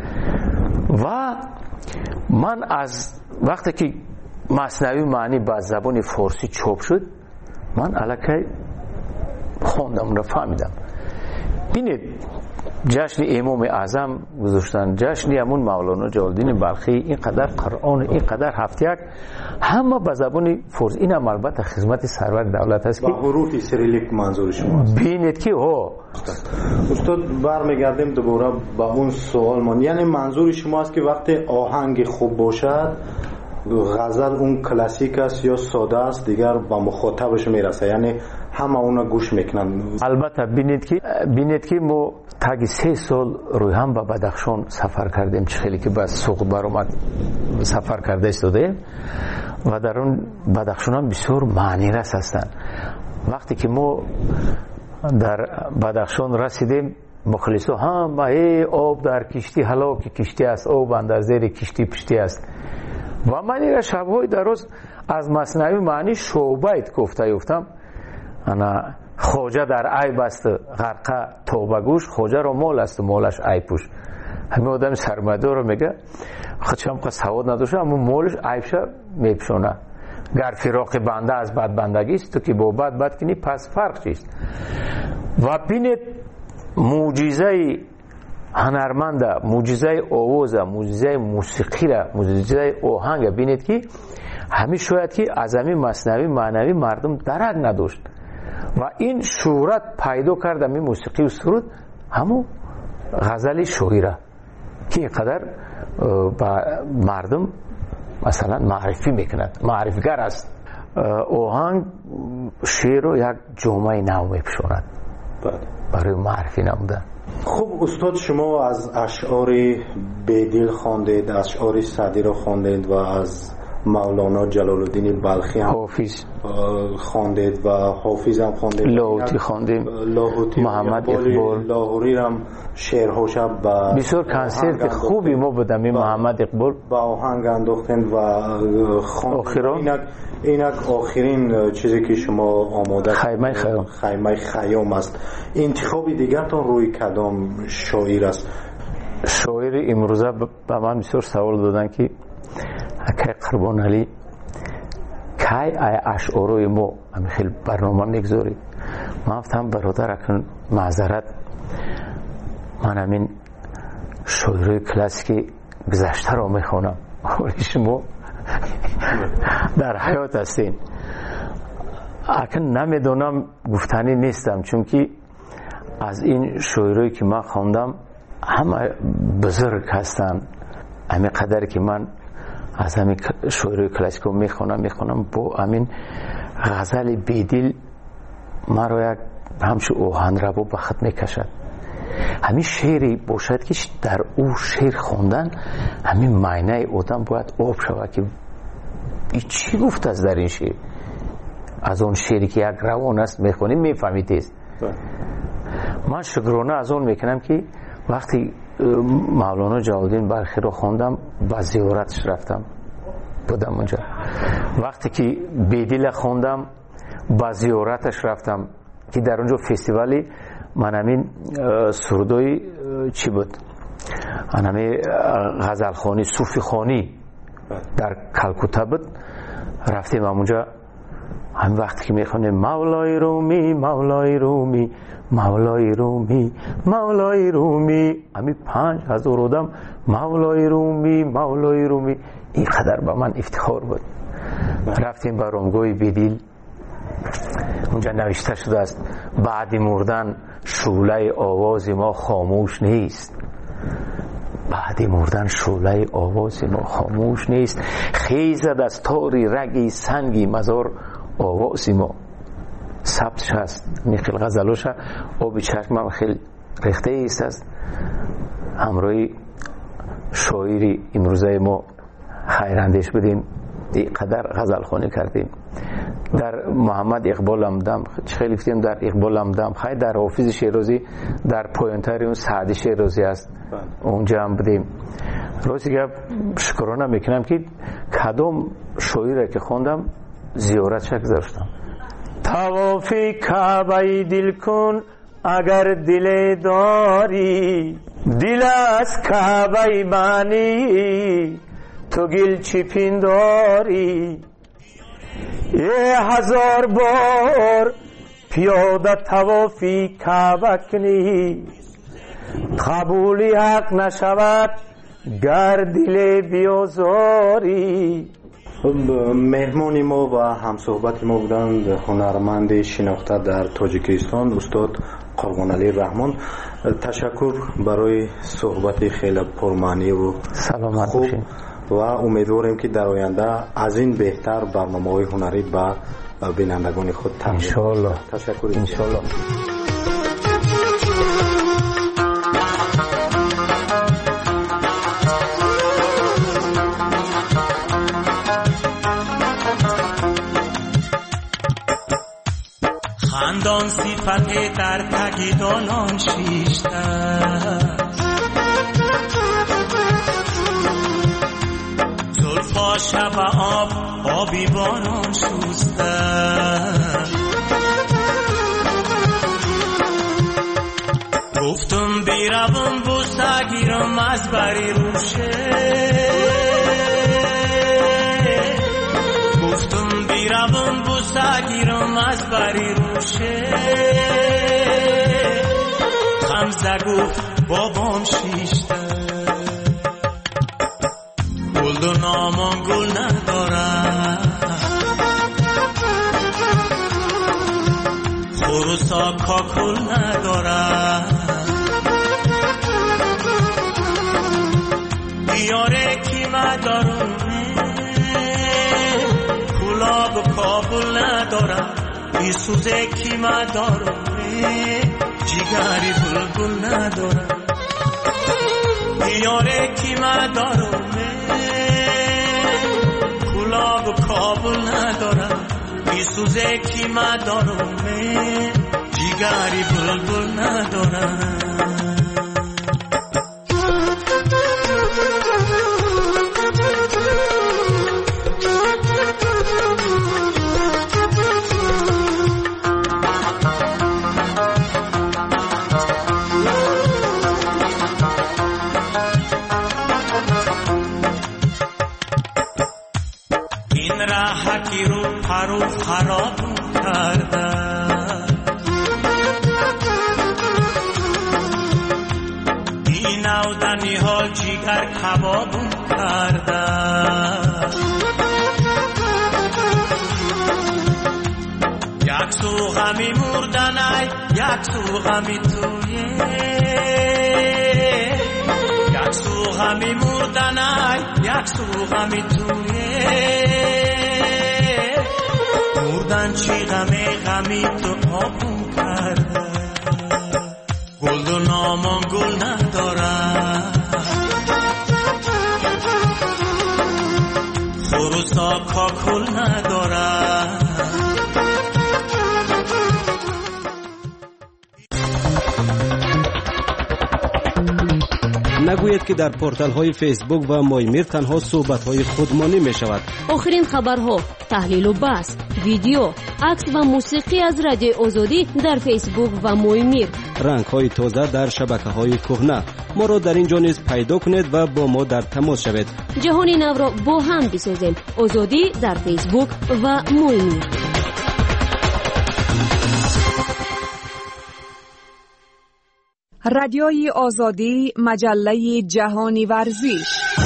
و من از وقتی که مثنوی معنی با زبان فارسی چاپ شد من الکی خوندم و فهمیدم. بینید جشن امام اعظم گذاشتن، جشن همون مولانا جلال‌الدین بلخی، اینقدر قرآن، اینقدر هفت یک، همه به زبان فارسی. این هم البته خدمت سرور دولت است که با حروف سریلیک منظور شماست. بینید که ها استاد برمیگردیم دوباره با اون سوال من، یعنی منظور شماست که وقتی آهنگ خوب باشد غزل اون کلاسیک است یا ساده است دیگر با مخاطبش میرسه، یعنی همه اونا گوش میکنن. البته بینید که بینید که ما تا سه سال روی هم با بدخشان سفر کردیم، چه خیلی که بس سوق برآمد سفر کرده استاده و در اون بدخشان هم بسیار معنی رس هستن. وقتی که ما در بدخشان رسیدیم مخلصا هم ای آب در کشتی هلاک کشتی است، آب اندر زیر کشتی پشتی است. و من این شبهای دراز از مثنوی معنی شعبیت گفته یفتم. انا خوجه در عیب است غرقه توبه گوش، خوجه رو مال است و مالش عیب پوش. همین آدم سرمایه‌دار رو میگه خودشم که سواد نداشته اما مالش عیبشه میپشونه. گر فراق بنده از بد بندگی است تو که با بد بد کنی پس فرق چیست. و بینید معجزه هنرمنده، معجزه آواز، معجزه موسیقی را، معجزه آهنگ بینید که همین شاید که از همین مثنوی معنوی مردم درک نداشت و این شهرت پیدا کرد. همین موسیقی و سرود همون غزل شاعره که اینقدر با مردم مثلا معرفی میکند، معرفیگر است. آهنگ شعر رو یک جامعه نو میپشاند برای معرفی نمودن. خب استاد شما از اشعار بیدل خواندید، اشعار سعدی را خواندید و از مولانا جلال الدین بلخی هم حافظ خواندید و حافظ هم خواندید، لاهوتی خواندیم، لاهوتی محمد اقبال لاهوری هم شعرهاش با بسیار کنسرت خوبی ما بودم. این محمد اقبال با آهنگ انداختند و خواندید. اینک آخرین چیزی که شما آماده خیمه خیام خیمه خیام است. انتخابی دیگرتون روی کدام شاعر است؟ شاعر امروزه به من بسیار سوال دادن که اکی قربان علی کی ای اشعارای ما همین خیلی برنامه میگذاری. من گفتم برادر اکن معذرت، من همین شاعرای کلاسیک گذشته را میخوانم ولی شما در حیات هستین. اکن نمیدونم گفتنی نیستم، چون که از این شاعرایی که من خواندم همه بزرگ هستن. همین قدر که من از همین شعرهای کلاسیک رو میخونم میخونم با همین غزل بیدل من رو یک همچون اوهن رو با بخط میکشد. همین شعری باشد که در او شعر خوندن همین معنی آدم باید آب شود که این چی گفت از در این شعر. از اون شعری که یک روان است میخونید میفهمید. من شکرانه از اون میکنم که وقتی مولانا جلال‌الدین بلخی رو خوندم با زیارتش رفتم بودم اونجا. وقتی که بیدل خوندم با زیارتش رفتم که در اونجا فستیوالی من همین سرودای چی بود من همین غزل خانی صوفی خانی در کلکوتا بود. رفتیم اونجا، همین وقتی که میخونیم مولای رومی مولای رومی مولای رومی مولای رومی، همین پنج هزار آدم مولای رومی مولای رومی، اینقدر به من افتخار بود. رفتیم به رامگاه بیدیل، اونجا نوشته شده است بعد مردن شعله آواز ما خاموش نیست. بعد مردن شعله آواز ما خاموش نیست، خیزد از تاری رگی سنگی مزار آواز ما. ثبتش هست، میخیل غزلوش آب چشمم خیلی ریخته ایست است. همراهی شاعری امروزه ما خیراندیش بودیم، اینقدر غزل خوانی کردیم. در محمد اقبال همدم خیلی گفتیم، در اقبال همدم خیلی، در حافظ شیرازی، در پایانتر اون سعدی شیرازی است، اونجا هم بودیم. روزی که شکرانه میکنم که کدام شاعری که خوندم زیارتش گذاشتم. طوافی کعبه دل کن اگر دل داری، دل از کعبه معنی تو گل چی پنداری. یه هزار بار پیاده طوافی کعبه کنی، قبولی حق نشود گر دل بیازاری. مهمان ما و همصحبت ما بودند هنرمند شناخته در تاجیکستان استاد قربانعلی رحمان. تشکر برای صحبت خیلی پرمعنی و سلامت خوب باشین و امیدواریم که در آینده از این بهتر برنامه‌های هنری به بینندگان خود تقدیم انشاءالله. تشکر انشاءالله. خندان صفت در تگیدانان شیشته، زلفا شب آب آبی بانان شسته، گفتم بیروم بوسه گیرم از بری روشه، گفتم بیروم بوسه گیرم از بری روشه، خمزه گفت بابام شیشته، گل و نامان گل ندارم، خروسا کاکل ندارم، بیاره کی مدارونه کلاب کابل ندارم، بی سوزه کی مدارونه جیگری بلبل ندارم، بیاره کی مدارونه کلاب کابل ندارم، بی سوزه کی مدارونه جیگری بلبل ندارم. رو خراب کردن این نودنی ها جیگر کباب کردن، یک سو غمی مردن ای یک سو غمی تویه، یک سو غمی مردن ای یک سو غمی تویه، مردن چی غمی غمی تو آبون کرده، گل و نامان گل ندارم، خروسا کاکل ندارم. نگوید که در پورتال های فیسبوک و مایمیر تنها صحبت های خودمانی می شود. آخرین خبرها، تحلیل و بحث، ویدیو، عکس و موسیقی از رادیو آزادی در فیسبوک و مایمیر. رنگ های تازه در شبکه های کهنه. ما را در اینجا نیز پیدا کنید و با ما در تماس شوید. جهانی نو را با هم بسازیم. آزادی در فیسبوک و مایمیر. رادیوی آزادی، مجله جهانی ورزش.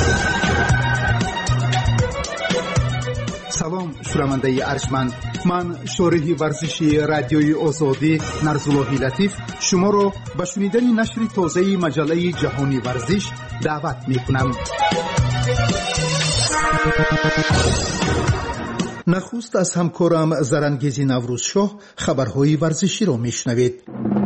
سلام شنونده ارجمند، من شارح ورزشی رادیوی آزادی نرزالله لطیف شما را به شنیدن نشر تازه مجله جهانی ورزش دعوت می‌کنم. نخست از همکارم زرنگیزی نوروزشاه خبرهای ورزشی را میشنوید.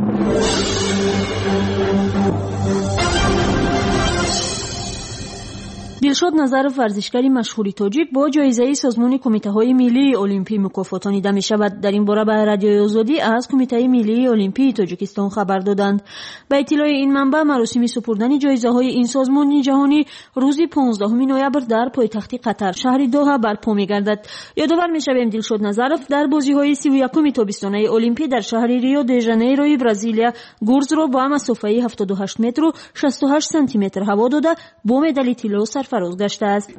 دلشاد نظرов ورزشکاری مشهوری تاجیک با جایزه سازمان کمیته های ملی المپی مکافاتانیده می شود. در این باره به رادیوی آزادی از کمیته ملی المپی تاجیکستان خبر دادند. به اطلاع این منبع مراسم سپردن جایزه های این سازمان جهانی روز پانزدهم نوامبر در پایتخت قطر شهر دوحه برپا می گردد. یادآور می شویم دلشاد نظرов در بازی های سی و یکم تابستانه المپی در شهر ریو د ژانیروی برزیلیا گرز را با مسافه هفتاد و هشت متر و شصت و هشت سانتی متر هوا داده با مدال طلا سرفراز گشته است.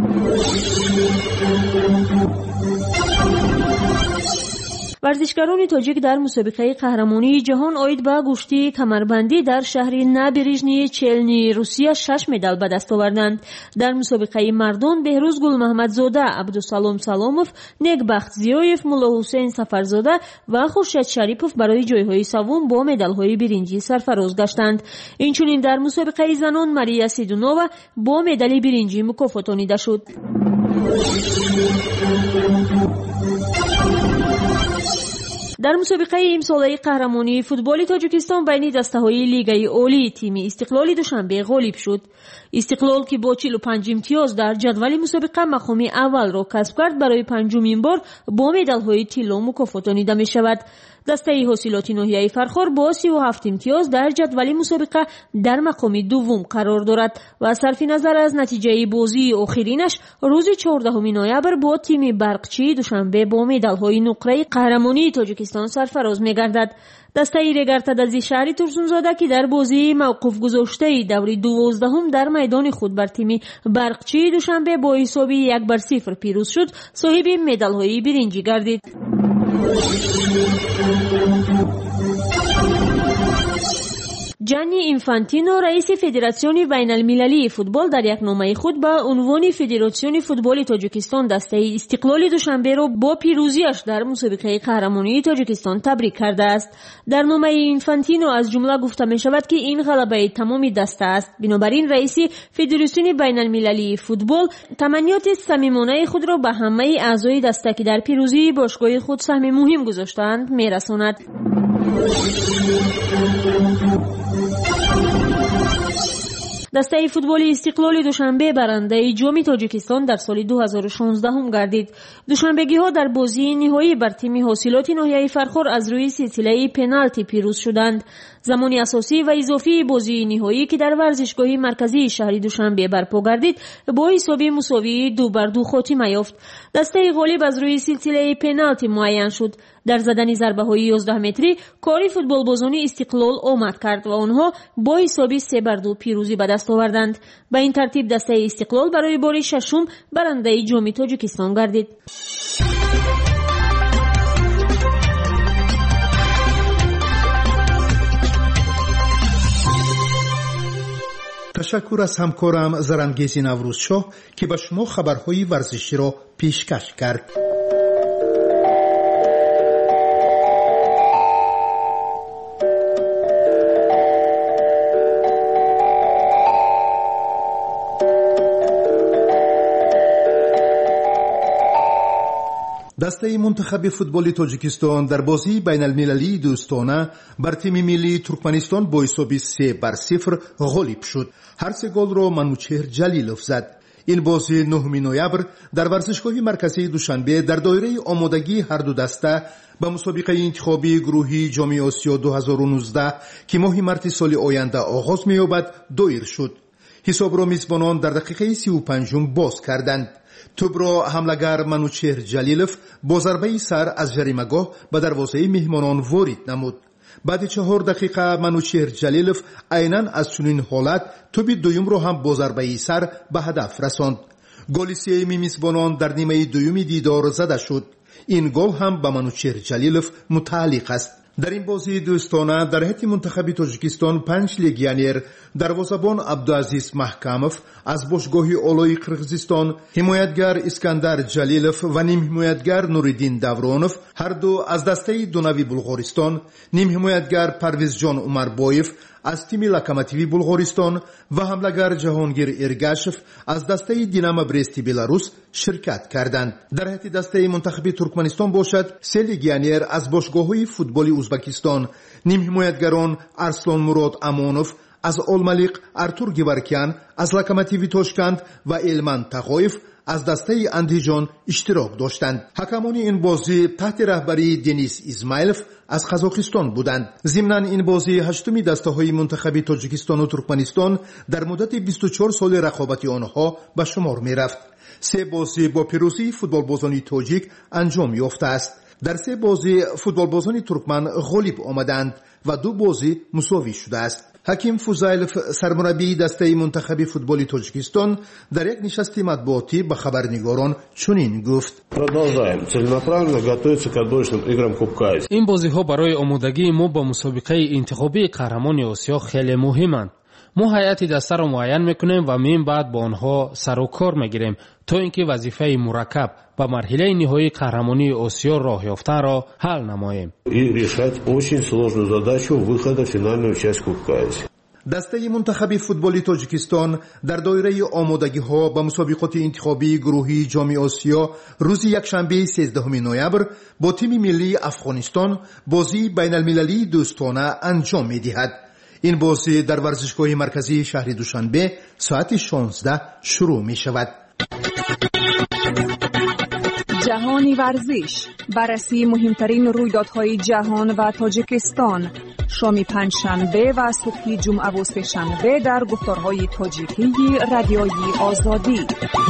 ورزشکاران تاجیک در مسابقه قهرمانی جهان عاید به گشتی کمربندی در شهر نبریژنی چلنی روسیه شش مدال به دست آوردند. در مسابقه مردان بهروز گل محمدزاده، عبدالسلام سلاموف، نگبخت زیایف، ملا حسین سفرزاده و خورشید شریپوف برای جایهای سوم با مدال‌های برنجی سرفراز گشتند. اینچنین در مسابقه زنان ماریا سیدونووا با مدال برنجی مکافاتانیده شد. در مسابقه امساله قهرمانی فوتبال تاجیکستان بین دسته‌های لیگ عالی تیم استقلال دوشنبه غالب شد. استقلال که با چهل و پنج امتیاز در جدول مسابقه مقام اول را کسب کرد برای پنجمین بار با مدال‌های طلا مکافاتانیده می شود. دسته حاصلات ناحیه فرخار با سی و هفت امتیاز در جدول مسابقه در مقام دوم قرار دارد و صرف نظر از نتیجه بازی آخرینش روز چهاردهم نوامبر با تیم برقچی دوشنبه با مدال‌های نقره قهرمانی تاجیکستان سرفراز می‌گردد. دسته رگرتد از شهر ترسونزاده که در بازی موقوف گذاشته دور دوازدهم در میدان خود بر تیم برقچی دوشنبه با حساب یک بر صفر پیروز شد، صاحب مدال‌های برنجی گردید. جانی اینفانتینو رئیس فدراسیون بین المللی فوتبال در یک نامه خود با عنوان فدراسیون فوتبال تاجیکستان دسته استقلال دوشنبه را با پیروزیش در مسابقه قهرمانی تاجیکستان تبریک کرده است. در نامه اینفانتینو از جمله گفته می شود که این غلبه تمام دسته است. بنابراین رئیس فدراسیون بین المللی فوتبال تمنیات صمیمانه خود را به همه اعضای دسته که در پیروزی باشگاه خود سهم مهم گذاشتند می رساند. دسته فوتبال استقلال دوشنبه برنده جام تاجیکستان در سال دو هزار و شانزده هم گردید. دوشنبگی ها در بازی نهایی بر تیم حاصلات ناحیه فرخار از روی سلسله پنالتی پیروز شدند. زمان اساسی و اضافی بازی نهایی که در ورزشگاه مرکزی شهر دوشنبه برپا گردید با حساب مساوی دو بر دو خاتمه یافت. دسته غالب از روی سلسله پنالتی معین شد. در زدن ضربه های یازده متری کاری فوتبال بازان استقلال آمد کرد و آنها با حساب سه بر دو پیروزی به دست آوردند. به این ترتیب دسته استقلال برای بار ششم برنده جام تاجیکستان گردید. تشکر از همکارم زرنگیزی نوروزشاه که به شما خبرهای ورزشی را پیشکش کرد. دسته منتخب فوتبال تاجیکستان در بازی بین المللی دوستانه بر تیم ملی ترکمنستان با حساب سه بر صفر غالب شد. هر سه گل را منوچهر جلیلوف زد. این بازی نهم نوامبر در ورزشگاه مرکزی دوشنبه در دایره آمادگی هر دو دسته به مسابقه انتخابی گروهی جام آسیا دو هزار و نوزده که ماه مارس سال آینده آغاز می‌یابد دایر شد. حساب را میزبانان در دقیقه سی و پنجم باز کردند. توپ را حمله‌گر منوچهر جلیلوف با ضربه سر از جریمه‌گاه به دروازه میهمانان وارد نمود. بعد چهار دقیقه منوچهر جلیلوف عیناً از چنین حالت توپ دوم را هم با ضربه سر به هدف رساند. گل سوم میزبانان در نیمه دوم دیدار زده شد. این گل هم به منوچهر جلیلوف متعلق است. در این بازی دوستانه در هیئت منتخب تاجیکستان پنج لگیونر دروازه‌بان عبدالعزیز محکموف از باشگاه اولای قرقیزستان، حمایتگر اسکندر جلیلوف و نیم حمایتگر نوریدین دورونوف هر دو از دسته دونوی بلغارستان، نیم حمایتگر پرویز جان عمربایف از تیم لوکوموتیو بلغارستان و حمله‌گر جهانگیر ارگاشف از دسته دینامو برست بلاروس شرکت کردند. در هیئت دسته منتخب ترکمنستان باشد سه لگیونر از باشگاه‌های فوتبال ازبکستان، نیم حمایتگران ارسلان مراد امونوف از الملیق، ارتور گیورکیان از لوکوموتیو تاشکند و ایلمان تقایف از دسته اندیجان اشتراک داشتند. حکمان این بازی تحت رهبری دنیس اسماعیلوف از قزاقستان بودند. ضمناً این بازی هشتمی دسته‌های منتخب تاجیکستان و ترکمنستان در مدت بیست و چهار سال رقابت آنها به شمار می‌رفت. سه بازی با پیروزی فوتبالبازان تاجیک انجام یافته است. در سه بازی فوتبالبازان ترکمن غالب آمدند و دو بازی مساوی شده است. حکیم فوزایلوف سرمربی دسته منتخب فوتبال تاجیکستان در یک نشست مطبوعاتی به خبرنگاران چنین گفت: این بازی ها برای آمادگی ما با مسابقه انتخابی قهرمان آسیا خیلی مهمند. ما هیئت دسته را معین میکنیم و من بعد با آنها سر و کار میگیریم تا اینکه وظیفه مرکب و مرحله نهایی قهرمانی آسیا راه یافتن را حل نماییم. دسته منتخب فوتبال تاجیکستان در دایره آمادگی ها به مسابقات انتخابی گروهی جام آسیا روز یکشنبه سیزدهم نوامبر با تیم ملی افغانستان بازی بین المللی دوستانه انجام می‌دهد. این بازی در ورزشگاه مرکزی شهر دوشنبه ساعت شانزده شروع می شود. جهانی ورزش، بررسی مهمترین رویدادهای جهان و تاجیکستان، شام پنجشنبه و صبح جمعه و سه‌شنبه در گفتارهای تاجیکی رادیوی آزادی.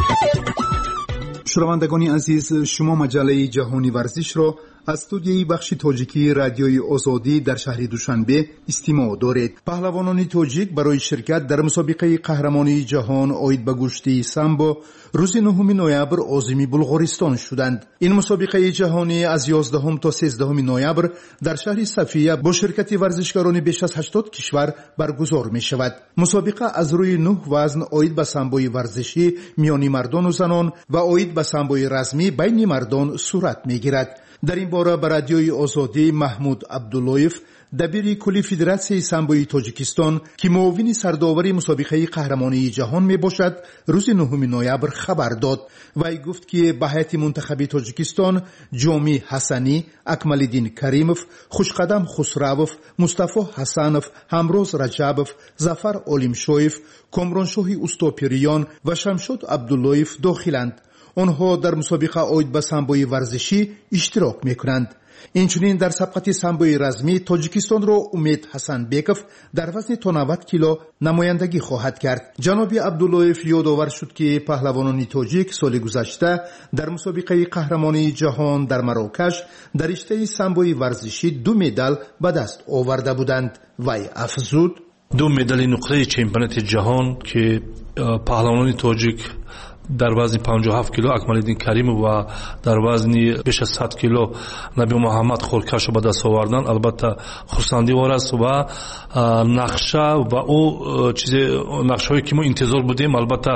شنوندگان عزیز، شما مجله جهانی ورزش را از استودیوی بخش تاجیکی رادیوی آزادی در شهر دوشنبه استماع دارید. پهلوانان تاجیک برای شرکت در مسابقه قهرمانی جهان آید به گشتی سامبو روز نهم نوامبر عازم بلغارستان شدند. این مسابقه جهانی از یازدهم تا سیزدهم نوامبر در شهر صفیه با شرکت ورزشکاران بیش از هشتاد کشور برگزار می شود. مسابقه از روی نه وزن آید به سامبوی ورزشی میان مردان و زنان و آید به سامبوی رزمی بین مردان صورت می گیرد. در این باره به رادیوی آزادی محمود عبداللهیف دبیر کلی فدراسیون سامبوی تاجیکستان که معاون سرداوری مسابقه قهرمانی جهان می باشد روز نهم نوامبر خبر داد. وی گفت که به هیئت منتخب تاجیکستان جامی حسنی، اکمالدین کریموف، خوشقدم خسروف، مصطفی حسنوف، همروز رجبوف، ظفر علیمشویف، کامرانشاه استوپیریان و شمشاد عبداللهیف داخلند. آنها در مسابقه آید به سامبوی ورزشی اشتراک میکنند. اینچنین در سبقت سامبوی رزمی تاجیکستان را امید حسن بیکوف در وزن تا نود کیلو نمایندگی خواهد کرد. جناب عبداللهیف یادآور شد که پهلوانان تاجیک سال گذشته در مسابقه قهرمانی جهان در مراکش در رشته سامبوی ورزشی دو مدال به دست آورده بودند. وی افزود: دو مدال نقره چمپیونات جهان که پهلوانان تاجیک در وزن پنجاه و هفت کیلو اکمالدین کریم و در وزن بیش از صد کیلو نبی محمد خورکش به دست آوردن البته خرسندی وار است و نقشه و او چیز نقشه‌ای که ما انتظار بودیم. البته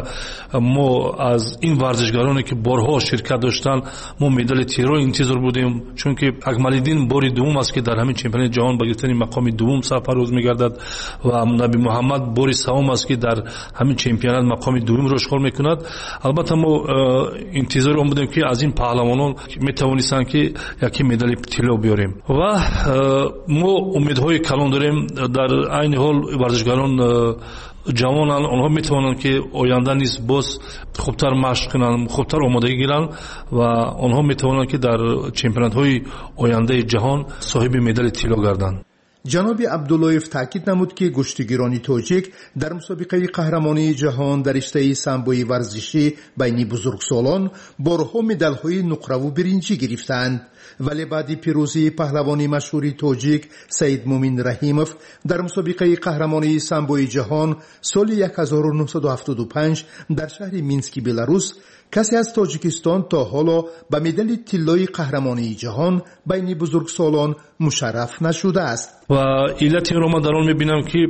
ما از این ورزشکارانی که بارها شرکت داشتن ما مدال تیرو انتظار بودیم، چون که اکمالدین بار دوم است که در همین چمپیونات جهان به گرفتن مقام دوم سفر روز می‌گردد و نبی محمد بار سوم است که در همین چمپیونات مقام دوم رو اشغال می‌کند. البته ما انتظار اون بودیم که از این پهلوانان میتوانستند که یکی مدال طلا بیاریم و ما امیدهای کلان داریم. در عین حال ورزشکاران جوانان آنها میتوانند که آینده نیز باز خوبتر مشق کنند، خوبتر آمادگی گیرند و آنها میتوانند که در چمپیونات های آینده جهان صاحب مدال طلا گردند. جناب عبداللهیف تاکید نمود که گشتگیران تاجیک در مسابقه قهرمانی جهان در رشته سامبوی ورزشی بین بزرگسالان بارها مدال‌های نقره و برنجی گرفتند، ولی بعد پیروزی پهلوانی مشهور تاجیک سید مومن رحیموف در مسابقه قهرمانی سامبوی جهان سال هزار و نهصد و هفتاد و پنج در شهر مینسک بلاروس کسی از تاجیکستان تا حالا به مدال طلای قهرمانی جهان بین بزرگسالان مشرف نشده است. و علت این را من در آن میبینم که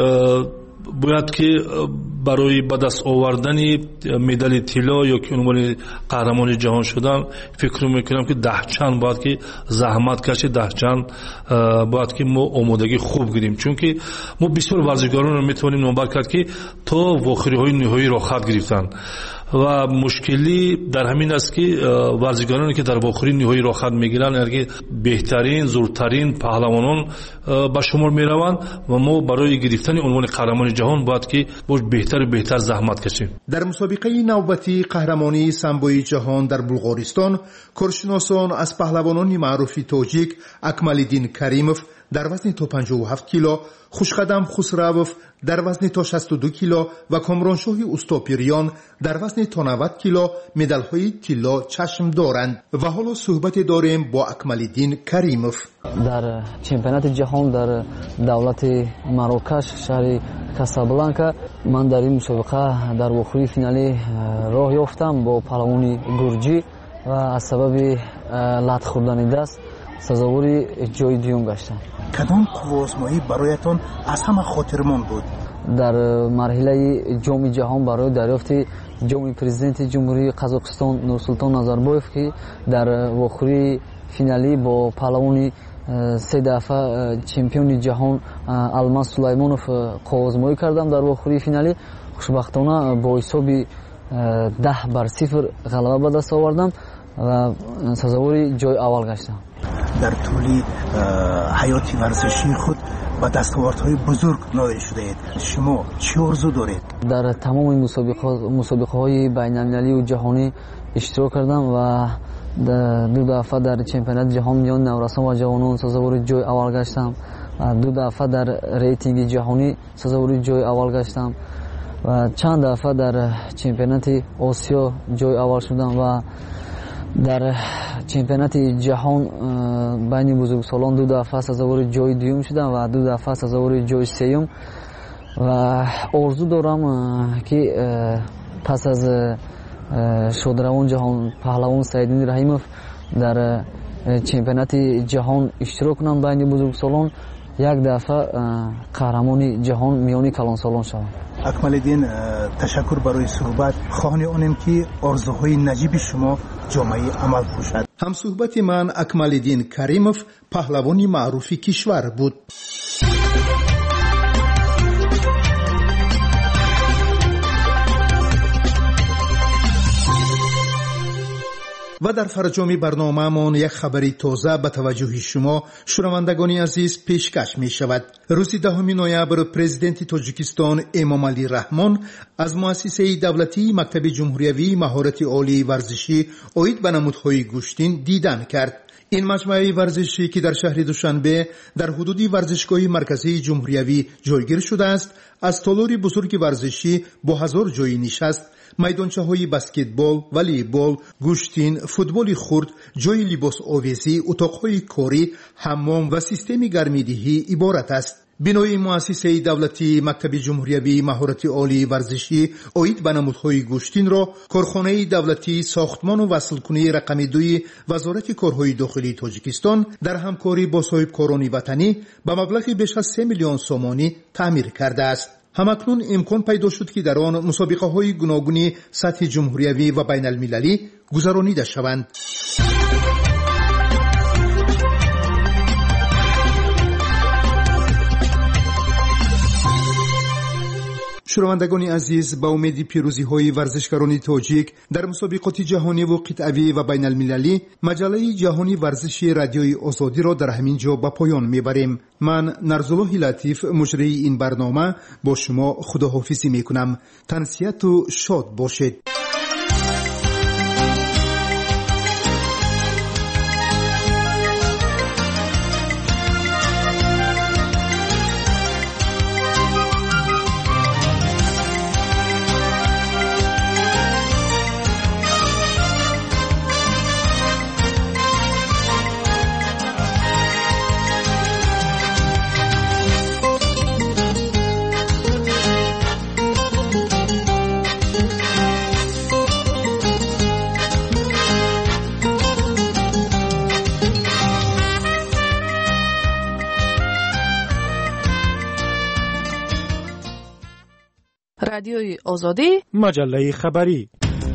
باید که برای به دست آوردن مدال طلا یا که عنوان قهرمان جهان شدن فکر میکنم که ده چند باید که زحمت کشید، ده چند باید که ما آمادگی خوب گیریم، چون که ما بسیار ورزشکاران رو میتونیم نامبر کرد که تا واخری های نهایی را خط گرفتن و مشکلی در همین است که ورزشکارانی که در واخری نهایی را خط میگیرن اگر بهترین زورترین پهلوانان به شمار میروند و ما برای گرفتن عنوان قهرمان جهان باید که باش بهتر و بهتر زحمت کشیم. در مسابقه نوبتی قهرمانی سامبوی جهان در بلغارستان کارشناسان از پهلوانان معروف تاجیک اکمالدین کریموف در وزن تا پنجاه و هفت کیلو، خوشقدم خسروف در وزن تا شصت و دو کیلو و کامرانشاه استاپیریان در وزن تا نود کیلو مدال‌های طلا چشم دارند. و حالا صحبت داریم با اکمالدین کریموف. در چمپیونات جهان در دولت مراکش شهر کاسابلانکا من در این مسابقه در واخری فینالی راه یافتم با پهلوانی گرجی و از سبب لط خوردن دست سزاوری جای دوم گشتم. کدام قوازمایی برایتان از همه خاطرمند بود؟ در مرحله جام جهان برای دریافت جام پرزیدنت جمهوری قزاقستان نورسولطان نازاربایف که در واخری فینالی با پهلوانی سه دفعه چمپیون جهان الماس سلیمانوف قوازمایی کردم. در واخری فینالی خوشبختانه با حساب ده بر صفر غلبه به دست آوردم و سزاوری جای اول گشتم. در طول حیات ورزشی خود با دستاوردهای بزرگ نائل شده اید. شما چی آرزو دارید؟ در تمام مسابقه مسابقه های بین المللی و جهانی اشتراک کردم و دو دفعه در چمپیونات جهان میان نورسان و جوانان سزاوری جای اول گشتم و دو دفعه در ریتینگ جهانی سزاوری جای اول گشتم و چند دفعه در چمپیونات آسیا جای اول شدم و در چمپیونات جهان بین بزرگسالان دو دفعه سزاوری جای دوم شدم و دو دفعه سزاوری جای سوم و آرزو دارم که پس از شادروان جهان پهلوان سیدین رحیموف در چمپیونات جهان اشتراک کنم بین بزرگسالان یک دفعه قهرمان جهان میانی کلانسالان شوم. اکمالدین تشکر برای صحبت. خواهان آنیم که آرزوهای نجیب شما جامعه عمل پوشد. هم صحبت من اکمالدین کریموف پهلوانی معروف کشور بود. و در فرجام برنامه‌مان یک خبری تازه به توجه شما شنوندگان عزیز پیشکش می شود. روز دهم نوامبر پرزیدنت تاجیکستان امامعلی رحمان از مؤسسه دولتی مکتب جمهوری مهارت عالی ورزشی عاید به نمودهای گوشتین دیدن کرد. این مجموعه ورزشی که در شهر دوشنبه در حدود ورزشگاه مرکزی جمهوری جایگیر شده است، از تالار بزرگ ورزشی با هزار جای نشست، میدانچه های بسکتبال، والیبال، گوشتین، فوتبال خرد، جای لباس آویزی، اتاقهای کاری، حمام و سیستم گرمیدهی عبارت است. بنای مؤسسه دولتی مکتب جمهوری مهارت عالی ورزشی عاید به نمودهای گوشتین را کارخانه دولتی ساختمان و وصلکنی رقم دوی وزارت کارهای داخلی تاجیکستان در همکاری با صاحبکاران وطنی به مبلغ بیش از سه میلیون سومانی تعمیر کرده است. همکنون امکان پیدا شد که در آن مسابقه های گوناگون سطح جمهوری و بین المللی گذرانیده شوند. شنوندگان عزیز، با امید پیروزی های ورزشکاران تاجیک در مسابقات جهانی و قطعی و بین المللی، مجله جهانی ورزشی رادیوی آزادی را در همین جا به پایان میبریم. من نرزالله لطیف مجری این برنامه با شما خداحافظی میکنم. تنسیت و شاد باشید. رادیوی آزادی، مجله خبری.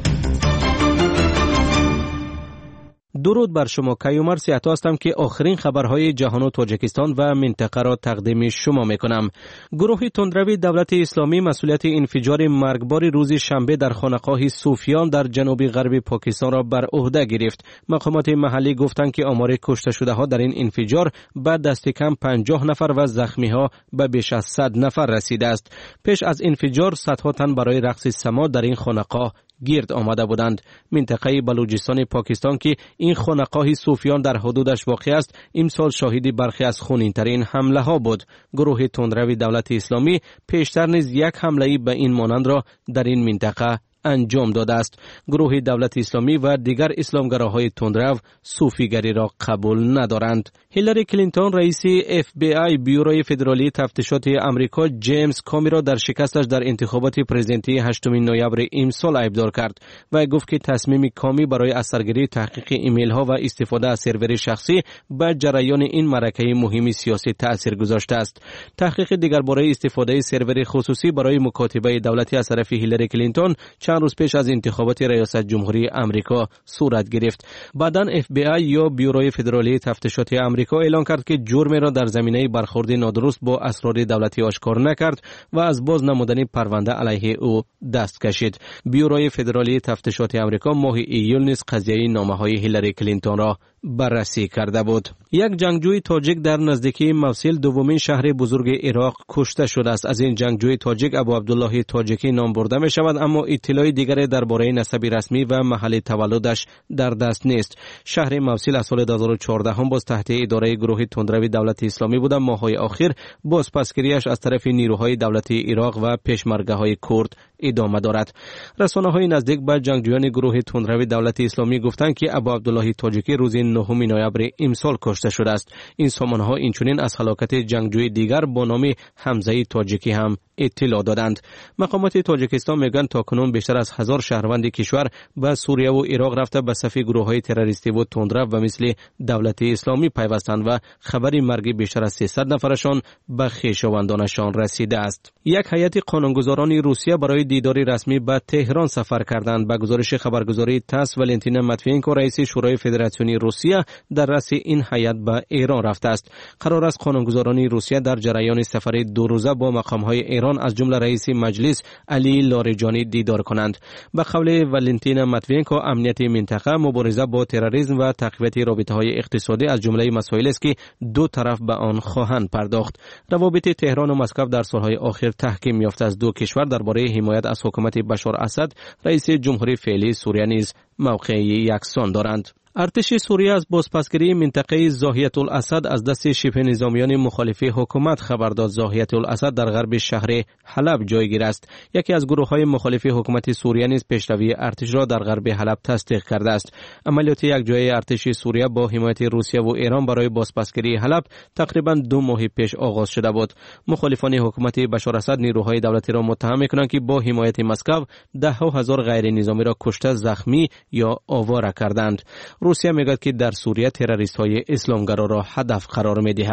درود بر شما. کیومر سیاتا هستم که آخرین خبرهای جهان و تاجیکستان و منطقه را تقدیم شما میکنم. گروه تندروی دولت اسلامی مسئولیت انفجار مرگبار روز شنبه در خانقاه صوفیان در جنوب غرب پاکستان را بر عهده گرفت. مقامات محلی گفتند که آمار کشته شده ها در این انفجار به دست کم پنجاه نفر و زخمی ها به بیش از صد نفر رسیده است. پیش از انفجار صدها تن برای رقص سما در این خانقاه گرد آمده بودند. منطقه بلوچستان پاکستان که این خانقاه صوفیان در حدودش واقع است، امسال شاهد برخی از خونین‌ترین حمله ها بود. گروه تندروی دولت اسلامی پیشتر نیز یک حمله به این مانند را در این منطقه انجام داده است. گروه دولت اسلامی و دیگر اسلامگراهای تندرو صوفیگری را قبول ندارند. هیلاری کلینتون رئیس اف بی آی بیوروی فدرالی تفتیشات آمریکا جیمز کامی را در شکستش در انتخابات پرزیدنتی هشتم نوامبر امسال ایبدار کرد و گفت که تصمیم کامی برای اثرگیری تحقیق ایمیل ها و استفاده از سرور شخصی به جریان این معرکه مهم سیاسی تأثیر گذاشته است. تحقیق دیگر برای استفاده سرور خصوصی برای مکاتبه دولتی از طرف هیلاری کلینتون چند روز پیش از انتخابات ریاست جمهوری آمریکا صورت گرفت. بعداً اف بی آی یا بیوروی فدرالی تفتیشات آمریکا اعلام کرد که جرم را در زمینه برخورد نادرست با اسرار دولتی آشکار نکرد و از باز نمودن پرونده علیه او دست کشید. بیوروی فدرالی تفتیشات آمریکا ماه ایول نیز قضیه نامه‌های هیلاری کلینتون را بررسی کرده بود. یک جنگجوی تاجیک در نزدیکی موصل دومین شهر بزرگ عراق کشته شده است. از این جنگجوی تاجیک ابو عبدالله تاجیکی نام برده می شود، اما اطلاع دیگری درباره نسب رسمی و محل تولدش در دست نیست. شهر موصل از سال دو هزار و چهارده هم باز تحت اداره گروه تندروی دولت اسلامی بود. ماه‌های اخیر بازپسگیریش از طرف نیروهای دولتی عراق و پشمرگه‌های کرد ادامه دارد. رسانه‌های نزدیک به جنگجویان گروه تندروی دولت اسلامی گفتند که ابو عبدالله تاجیکی روز نهم نوامبر امسال کشته شده است. این سامانه‌ها اینچنین از هلاکت جنگجوی دیگر با نام حمزه تاجیکی هم اطلاع دادند. مقامات تاجیکستان میگن تاکنون بیشتر از هزار شهروند کشور به سوریه و عراق رفته به صف گروه‌های تروریستی و تندرو و مثل دولت اسلامی پیوستند و خبری مرگ بیشتر از سیصد نفرشان به خویشاوندانشان رسیده است. یک هیئت قانونگذاران روسیه برای دیداری رسمی به تهران سفر کردند. به گزارش خبرگزاری تاس، ولنتینا ماتوینکو رئیس شورای فدراسیونی روسیه در رأس این هیئت به ایران رفته است. قرار است قانونگذاران روسیه در جریان سفر دو روزه با مقام‌های ایران از جمله رئیس مجلس علی لاریجانی دیدار کنند. به قول ولنتینا ماتوینکو، امنیت منطقه، مبارزه با تروریسم و تقویت رابطه‌های اقتصادی از جمله مسائلی است که دو طرف به آن خواهند پرداخت. روابط تهران و مسکو در سالهای اخیر تحکیم یافته از دو کشور درباره حمایت از حکومت بشار اسد رئیس جمهوری فعلی سوریه نیز موقع یکسان دارند. ارتش سوریه از بازپسگیری منطقه زاهیة الاسد از دست شبه نظامیان مخالف حکومت خبر داد. زاهیة الاسد در غرب شهر حلب جایگیر است. یکی از گروه‌های مخالف حکومت سوریه نیز پیشروی ارتش را در غرب حلب تصدیق کرده است. عملیات یک جای ارتش سوریه با حمایت روسیه و ایران برای بازپسگیری حلب تقریباً دو ماه پیش آغاز شده بود. مخالفان حکومت بشار اسد نیروهای دولتی را متهم می‌کنند که با حمایت مسکو ده هزار غیر نظامی را کشته، زخمی یا آواره کردند. روسیه میگوید که در سوریه تروریست‌های اسلامگرا را هدف قرار می‌دهد.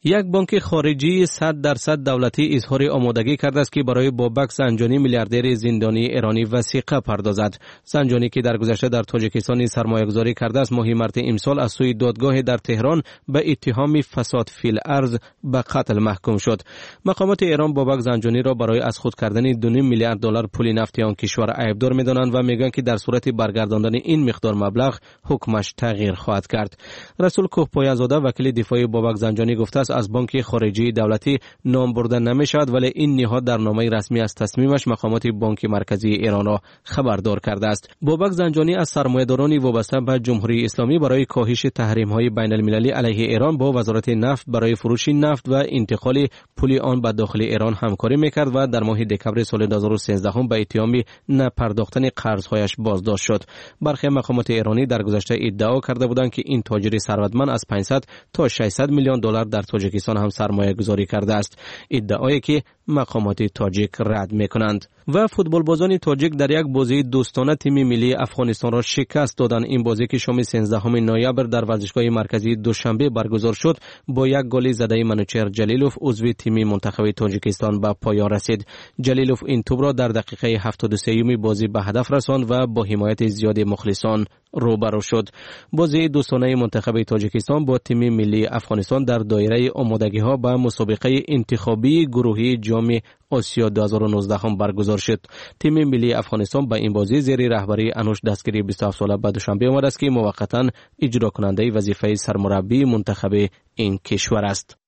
یک بانک خارجی صد درصد دولتی اظهار آمادگی کرده است که برای بابک زنجانی میلیاردر زندانی ایرانی وثیقه پردازد. زنجانی که در گذشته در تاجیکستان سرمایه‌گذاری کرده است، ماه مارس امسال از سوی دادگاه در تهران به اتهام فساد فی الارض به قتل محکوم شد. مقامات ایران بابک زنجانی را برای از خود کردن دو میلیارد دلار پول نفت آن کشور عیبدار می‌دانند و میگویند که در صورت برگرداندن این مقدار مبلغ حکمش تغییر خواهد کرد. رسول کوهپایه‌زاده وکیل دفاعی بابک زنجانی گفته است از بانک خارجی دولتی نام برده نمی‌شود، ولی این نهاد در نامه رسمی از تصمیمش مقامات بانک مرکزی ایران را خبردار کرده است. بابک زنجانی از سرمایه‌داران وابسته به جمهوری اسلامی برای کاهش تحریم‌های بین‌المللی علیه ایران با وزارت نفت برای فروش نفت و انتقال پول آن به داخل ایران همکاری می‌کرد و در ماه دکمبر سال دو هزار و سیزده هم به اتهام نپرداختن قرض‌هایش بازداشت شد. برخی مقامات ایرانی در گذشته ادعا کرده بودند که این تاجر ثروتمند از پانصد تا ششصد میلیون دلار در تاجیکستان هم سرمایه گذاری کرده است، ادعایی که مقامات تاجیک رد میکنند. و فوتبالبازان تاجیک در یک بازی دوستانه تیم ملی افغانستان را شکست دادند. این بازی که شام سیزدهم نوامبر در ورزشگاه مرکزی دوشنبه برگزار شد با یک گل زده منوچهر جلیلوف عضو تیم منتخب تاجیکستان به پایان رسید. جلیلوف این توپ را در دقیقه هفتاد و سه بازی به هدف رساند و با حمایت زیاد مخلصان روبرو شد. بازی دوستانه منتخب تاجیکستان با تیم ملی افغانستان در دایره آمادگی‌ها به مسابقه انتخابی گروهی جام آسیا دو هزار و نوزده هم برگزار شد. تیم ملی افغانستان به این بازی زیر رهبری انوش دستگیری بیست و هفت ساله به دوشنبه آمده است که موقتا اجرا کننده وظیفه سرمربی منتخب این کشور است.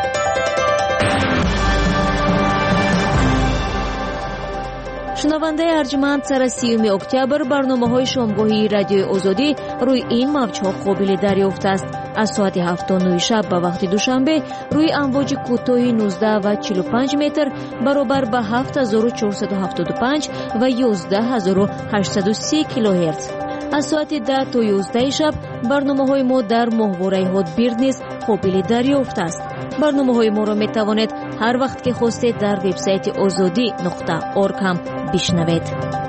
شنونده ارجمند، سر سیوم اکتبر برنامه‌های شامگاهی رادیوی آزادی روی این موج‌ها قابل دریافت است. از ساعت هفت تا نه شب به وقت دوشنبه روی امواج کوتاه نوزده و چهل و پنج متر برابر به هفت هزار و چهارصد و هفتاد و پنج و یازده هزار و هشتصد و سی کیلوهرتز. از ساعت ده تا یازده شب برنامه‌های ما در ماهواره هاتبیرد نیز قابل دریافت است. برنامه‌های ما را می‌توانید هر وقت که خواستید در وبسایت آزادی نقطه اورگ هم بشنوید.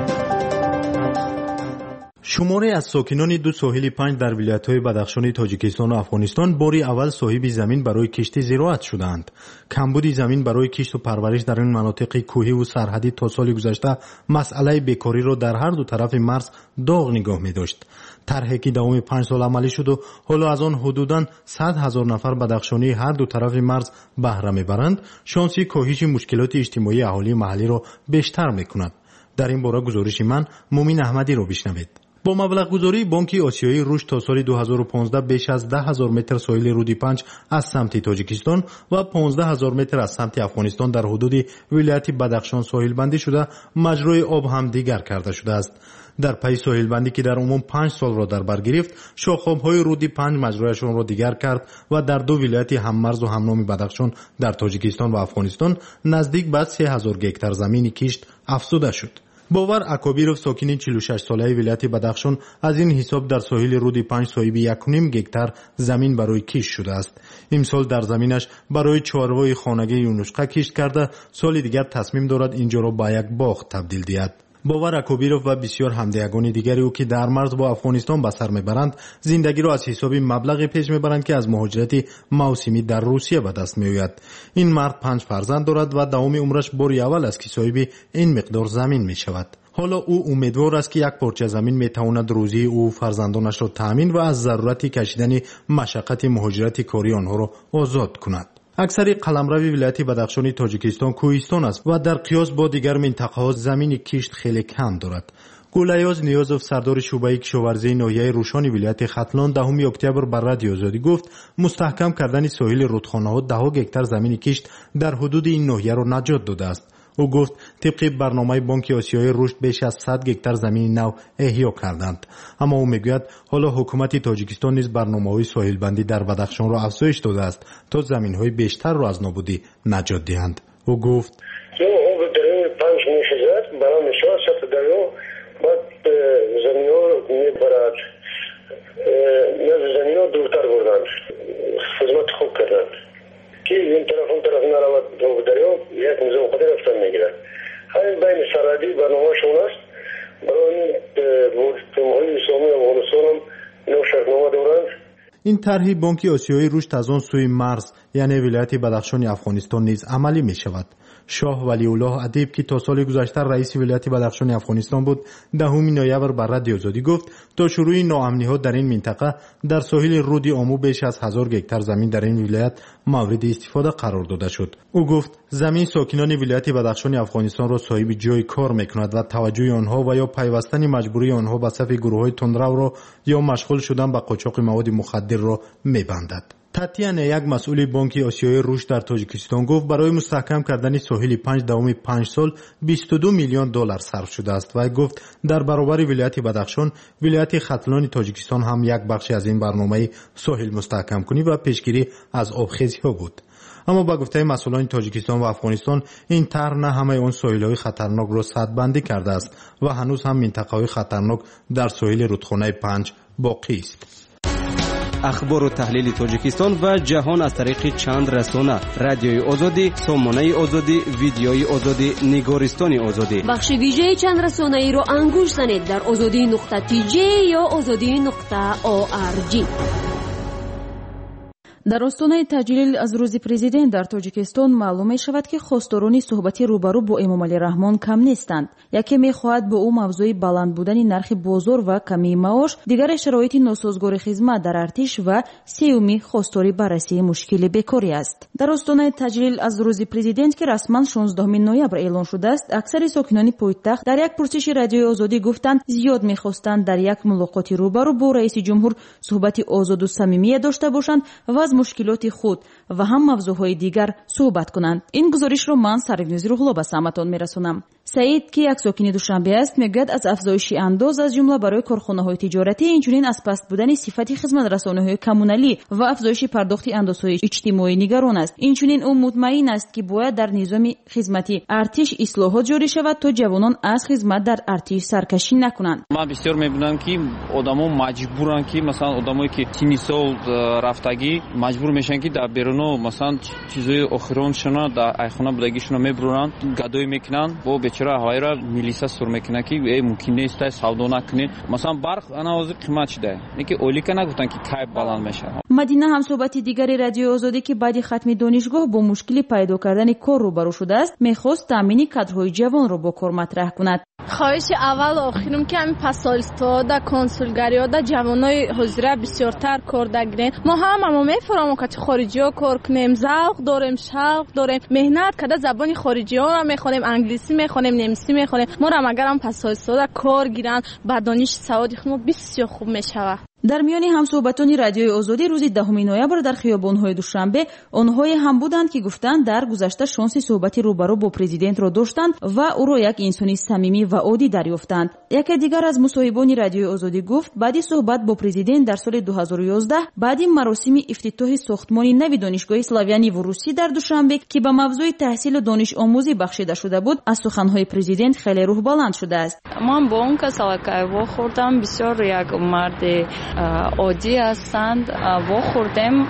شماری از ساکنان دو ساحل پنج در ولایت‌های بدخشان تاجیکستان و افغانستان باری اول صاحب زمین برای کشت زراعت شدند. کمبود زمین برای کشت و پرورش در این مناطق کوهی و سرحدی تا سال گذشته مسئله بیکاری را در هر دو طرف مرز داغ نگاه می‌داشت. طرحی که دوام پنج سال عملی شد و حالا از آن حدوداً صد هزار نفر بدخشانی هر دو طرف مرز بهره می‌برند، شانسی کاهش مشکلات اجتماعی اهالی محلی را بیشتر می‌کند. در این باره گزارش من مومین احمدی را بشنوید. با مبلغ گذاری بانک آسیایی رشد تا سال دو هزار و پانزده بیش از ده هزار متر ساحل رودی پنج از سمت تاجیکستان و پانزده هزار متر از سمت افغانستان در حدود ولایت بدخشان ساحل بندی شده، مجرای آب هم دیگر کرده شده است. در پی ساحل بندی که در عموم پنج سال را در بر گرفت، شاخاب‌های رودی پنج مجرایشان را دیگر کرد و در دو ولایت هممرز و همنام بدخشان در تاجیکستان و افغانستان نزدیک به سه هزار گکتار زمین کشت افزوده شد. باور اکابیروف ساکن چهل و شش ساله ولایت بدخشان از این حساب در ساحل رود پنج صاحب یک و نیم گکتار زمین برای کشت شده است. امسال در زمینش برای چهارراه خانگی یونشقه کشت کرده، سال دیگر تصمیم دارد اینجا را به یک باغ تبدیل دهد. باور اکابیروف و بسیار همدیگان دیگری او که در مرز با افغانستان به سر میبرند، زندگی را از حساب مبلغی پیش میبرند که از مهاجرت موسمی در روسیه به دست میآید. این مرد پنج فرزند دارد و دوام عمرش باری اول است که صاحب این مقدار زمین می شود. حالا او امیدوار است که یک پارچه زمین میتواند روزی او و فرزندانش را تامین و از ضرورت کشیدن مشقت مهاجرت کاری آنها را آزاد کند. اکثر قلمرو ولایت بدخشان تاجیکستان کوهستان است و در قیاس با دیگر منطقه‌ها زمین کشت خیلی کم دارد. گولیاز نیازوف سردار شعبه کشاورزی ناحیه روشان ولایت ختلان دهم اکتبر بر رادیو آزادی گفت مستحکم کردن ساحل رودخانه‌ها ده گکتار زمین کشت در حدود این ناحیه را نجات داده است. او گفت طبق برنامه بانک آسیایی رشد بیش از صد گکتار زمین نو احیا کردند. اما او میگوید حالا حکومت تاجیکستان نیز برنامه‌های ساحل بندی در بدخشان را افزایش داده است تا زمین‌های بیشتر را از نابودی نجات دهند. او گفت پنج میشد برای میشد شد دریا بعد زمین‌ها میبرد نه زمین‌ها دورتر بردند خدمت خوب کردند که این طرف اون طرف نرود دریا یک نظام خود رفتن میگیرد. همین بین سرحدی برنامه‌شون است برای جمهوری اسلامی افغانستان هم نو شرطنامه دارند. این طرح بانک آسیایی رشد از آن سوی مرز یعنی ولایت بدخشان افغانستان نیز عملی می شود. شاه ولی الله ادیب که تا سال گذشته رئیس ولایت بدخشان افغانستان بود، دهم نوامبر بر رادیو آزادی گفت تا شروع ناامنی‌ها در این منطقه در ساحل رود آمو بیش از هزار هکتار زمین در این ولایت مورد استفاده قرار داده شد. او گفت زمین ساکنان ولایت بدخشان افغانستان را صاحب جای کار می‌کند و توجه آنها و یا پیوستن مجبوری آنها به صف گروه‌های تندرو را یا مشغول شدن به قاچاق مواد مخدر را می‌بندد. تاتیانا یک مسئول بانک آسیای رشد در تاجیکستان گفت برای مستحکم کردن ساحل پنج دوام پنج سال بیست و دو میلیون دلار صرف شده است و گفت در برابر ولایت بدخشان ولایت ختلان تاجیکستان هم یک بخشی از این برنامه ساحل مستحکم کنی و پیشگیری از آبخیزی ها بود. اما با گفته مسئولان تاجیکستان و افغانستان این طرح نه همه آن ساحل‌های خطرناک را سدبندی کرده است و هنوز هم منطقه‌های خطرناک در ساحل رودخانه پنج باقی است. اخبار و تحلیل تاجیکستان و جهان از طریق چند رسانه: رادیوی آزادی، سامانه آزادی، ویدیوی آزادی، نگارستان آزادی. بخش ویژه چند رسانه ای رو انگوش زنید در آزادی نقطه تی جی یا آزادی نقطه او آر جی. در آستانه تجلیل از روز پرزیدنت در تاجیکستان معلوم می شود که خواستاران صحبتی روبرو با امامعلی رحمان کم نیستند. یکی می خواهد به او موضوع بلند بودن نرخ بازار و کمی معاش، دیگر شرایط ناسازگار خدمت در ارتش و سیومی خواستاری بررسی مشکل بیکاری است. در آستانه تجلیل از روز پرزیدنت که رسما شانزدهم نوامبر اعلان شده است، اکثر ساکنان پایتخت در یک پرسش رادیوی آزادی گفتند زیاد می‌خواستند در یک ملاقات روبرو با رئیس جمهور صحبت آزاد و صمیمی داشته باشند و از مشکلات خود و هم موضوعهای دیگر صحبت کنند. این گزارش را من سرینوز روح‌الله به سمعتان میرسونم. سعید که یک ساکن دوشنبه است میگوید از افزایش انداز از جمله برای کارخانه‌های تجارتی، اینچنین از پست بودن صفت خدمت رسانه‌های کمونالی و افزایش پرداخت اندازهای اجتماعی نگران است. اینچنین او مطمئن است که باید در نظام خدمتی ارتش اصلاحات جاری شود تا جوانان از خدمت در ارتش سرکشی نکنند. من بسیار میبینم که آدم‌ها مجبورن که مثلا آدمایی که سی سال رفتگی مجبور میشن که در بیرون مثلا چیزای آخرون شنا در ایخونه بودگیشون میبرن، گدای میکنن و بیچاره اهالی را میلیسا سر میکنه که ای ممکن نیست سودا نکنه. مثلا برق انواز قیمت شده اینکه اولی که نگفتن که کیف بلند میشه. مدینه هم صحبت دیگری رادیو آزادی که بعد ختم دانشگاه با مشکلی پیدا کردن کار روبرو شده است، میخواست تامین کادرهای جوان را با کار مطرح کند. خواهش اول آخرم که همین پاسالستا دا کنسولگری ها دا جوانای حضوره بسیارتر کار دگرین. ما هم اما میفرامو که خارجی ها کار کنیم، ذوق داریم، شوق داریم، مهنت کده زبان خارجی ها را میخونیم، انگلیسی میخونیم، نمیسی میخونیم. ما را اگر هم پاسالستا دا کار گیرن با دانش سوادی خود بسیار خوب میشود. در میان همصحبتان رادیوی آزادی روز دهم نوامبر در خیابان‌های دوشنبه آنهایی هم بودند که گفتند در گذشته شانس صحبتی روبرو با پرزیدنت را داشتند و او را یک انسانی صمیمی و عادی دریافتند. یکی دیگر از مصاحبان رادیوی آزادی گفت بعد صحبت با پرزیدنت در سال دو هزار و یازده بعد مراسم افتتاح ساختمان نو دانشگاه اسلاویانی و روسی در دوشنبه که به موضوع تحصیل و دانش آموزی بخشیده شده بود، از سخن‌های پرزیدنت خیلی روح بلند شده است. من با اون کسایی که واخوردم بسیار یک مرد عادی هستند و خوردم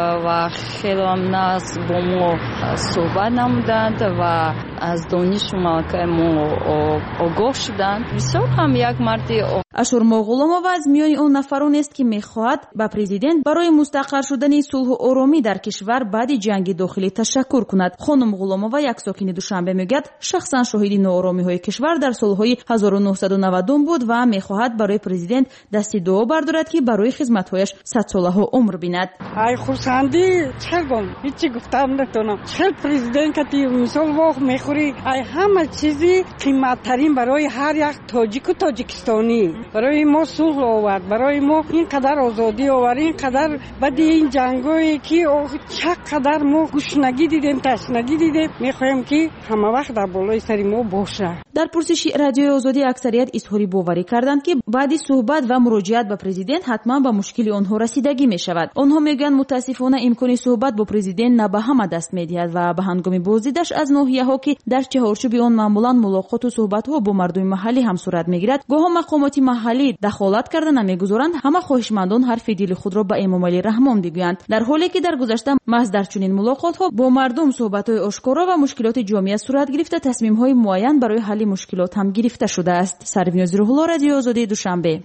و خیلی هم ناز با ما صحبت نمودند و از دانش ما که ما آگاه شدند. بسیار هم یک مردی اشورما غلامова از میان اون نفران است که میخواهد با پرزیدنت برای مستقر شدن صلح و آرامی در کشور بعد جنگ داخلی تشکر کند. خانم غلامова یک ساکن دوشنبه میگوید شخصا شاهد ناآرامی های کشور در سالهای هزار و نهصد و نود بود و میخواهد برای پرزیدنت دست دعا بردارد که برای خدمت‌هایش صد ساله ها عمر بیند. ای خورسندی چگم هیچی گفتم نتونم. چه پرزیدنت که مثال واقع میخوری ای همه چیزی قیمت‌ترین برای هر یک تاجیک و تاجیکستانی، برای ما صلح آورد، برای ما اینقدر آزادی آورد، اینقدر بعد این جنگایی که چقدر ما گشنگی دیدیم، تشنگی دیدیم، میخوایم که همه وقت در بالای سر ما باشه. در پرسش رادیو آزادی اکثریت اظهاری باوری کردند که بعد صحبت و مراجعت با پرزیدنت حتما به مشکل آنها رسیدگی می شود. آنها میگن متاسفانه امکان صحبت با پرزیدنت نه به همه دست میدهد و به هنگام بازدیدش از ناحیه ها که در چهارچوب آن معمولا ملاقات و صحبت ها با مردم محلی هم صورت میگیرد، گاه مقامات محلی دخالت کردن نمیگذارند. همه خواهشمندان حرف دل خود را به امامعلی رحمان بگویند، در حالی که در گذشته محض در چنین ملاقات ها با مردم صحبت های آشکارا و مشکلات جامعه صورت گرفته تصمیم های معین برای حل مشکلات هم گرفته شده است. سرویناز روح‌الله، رادیو آزادی، دوشنبه.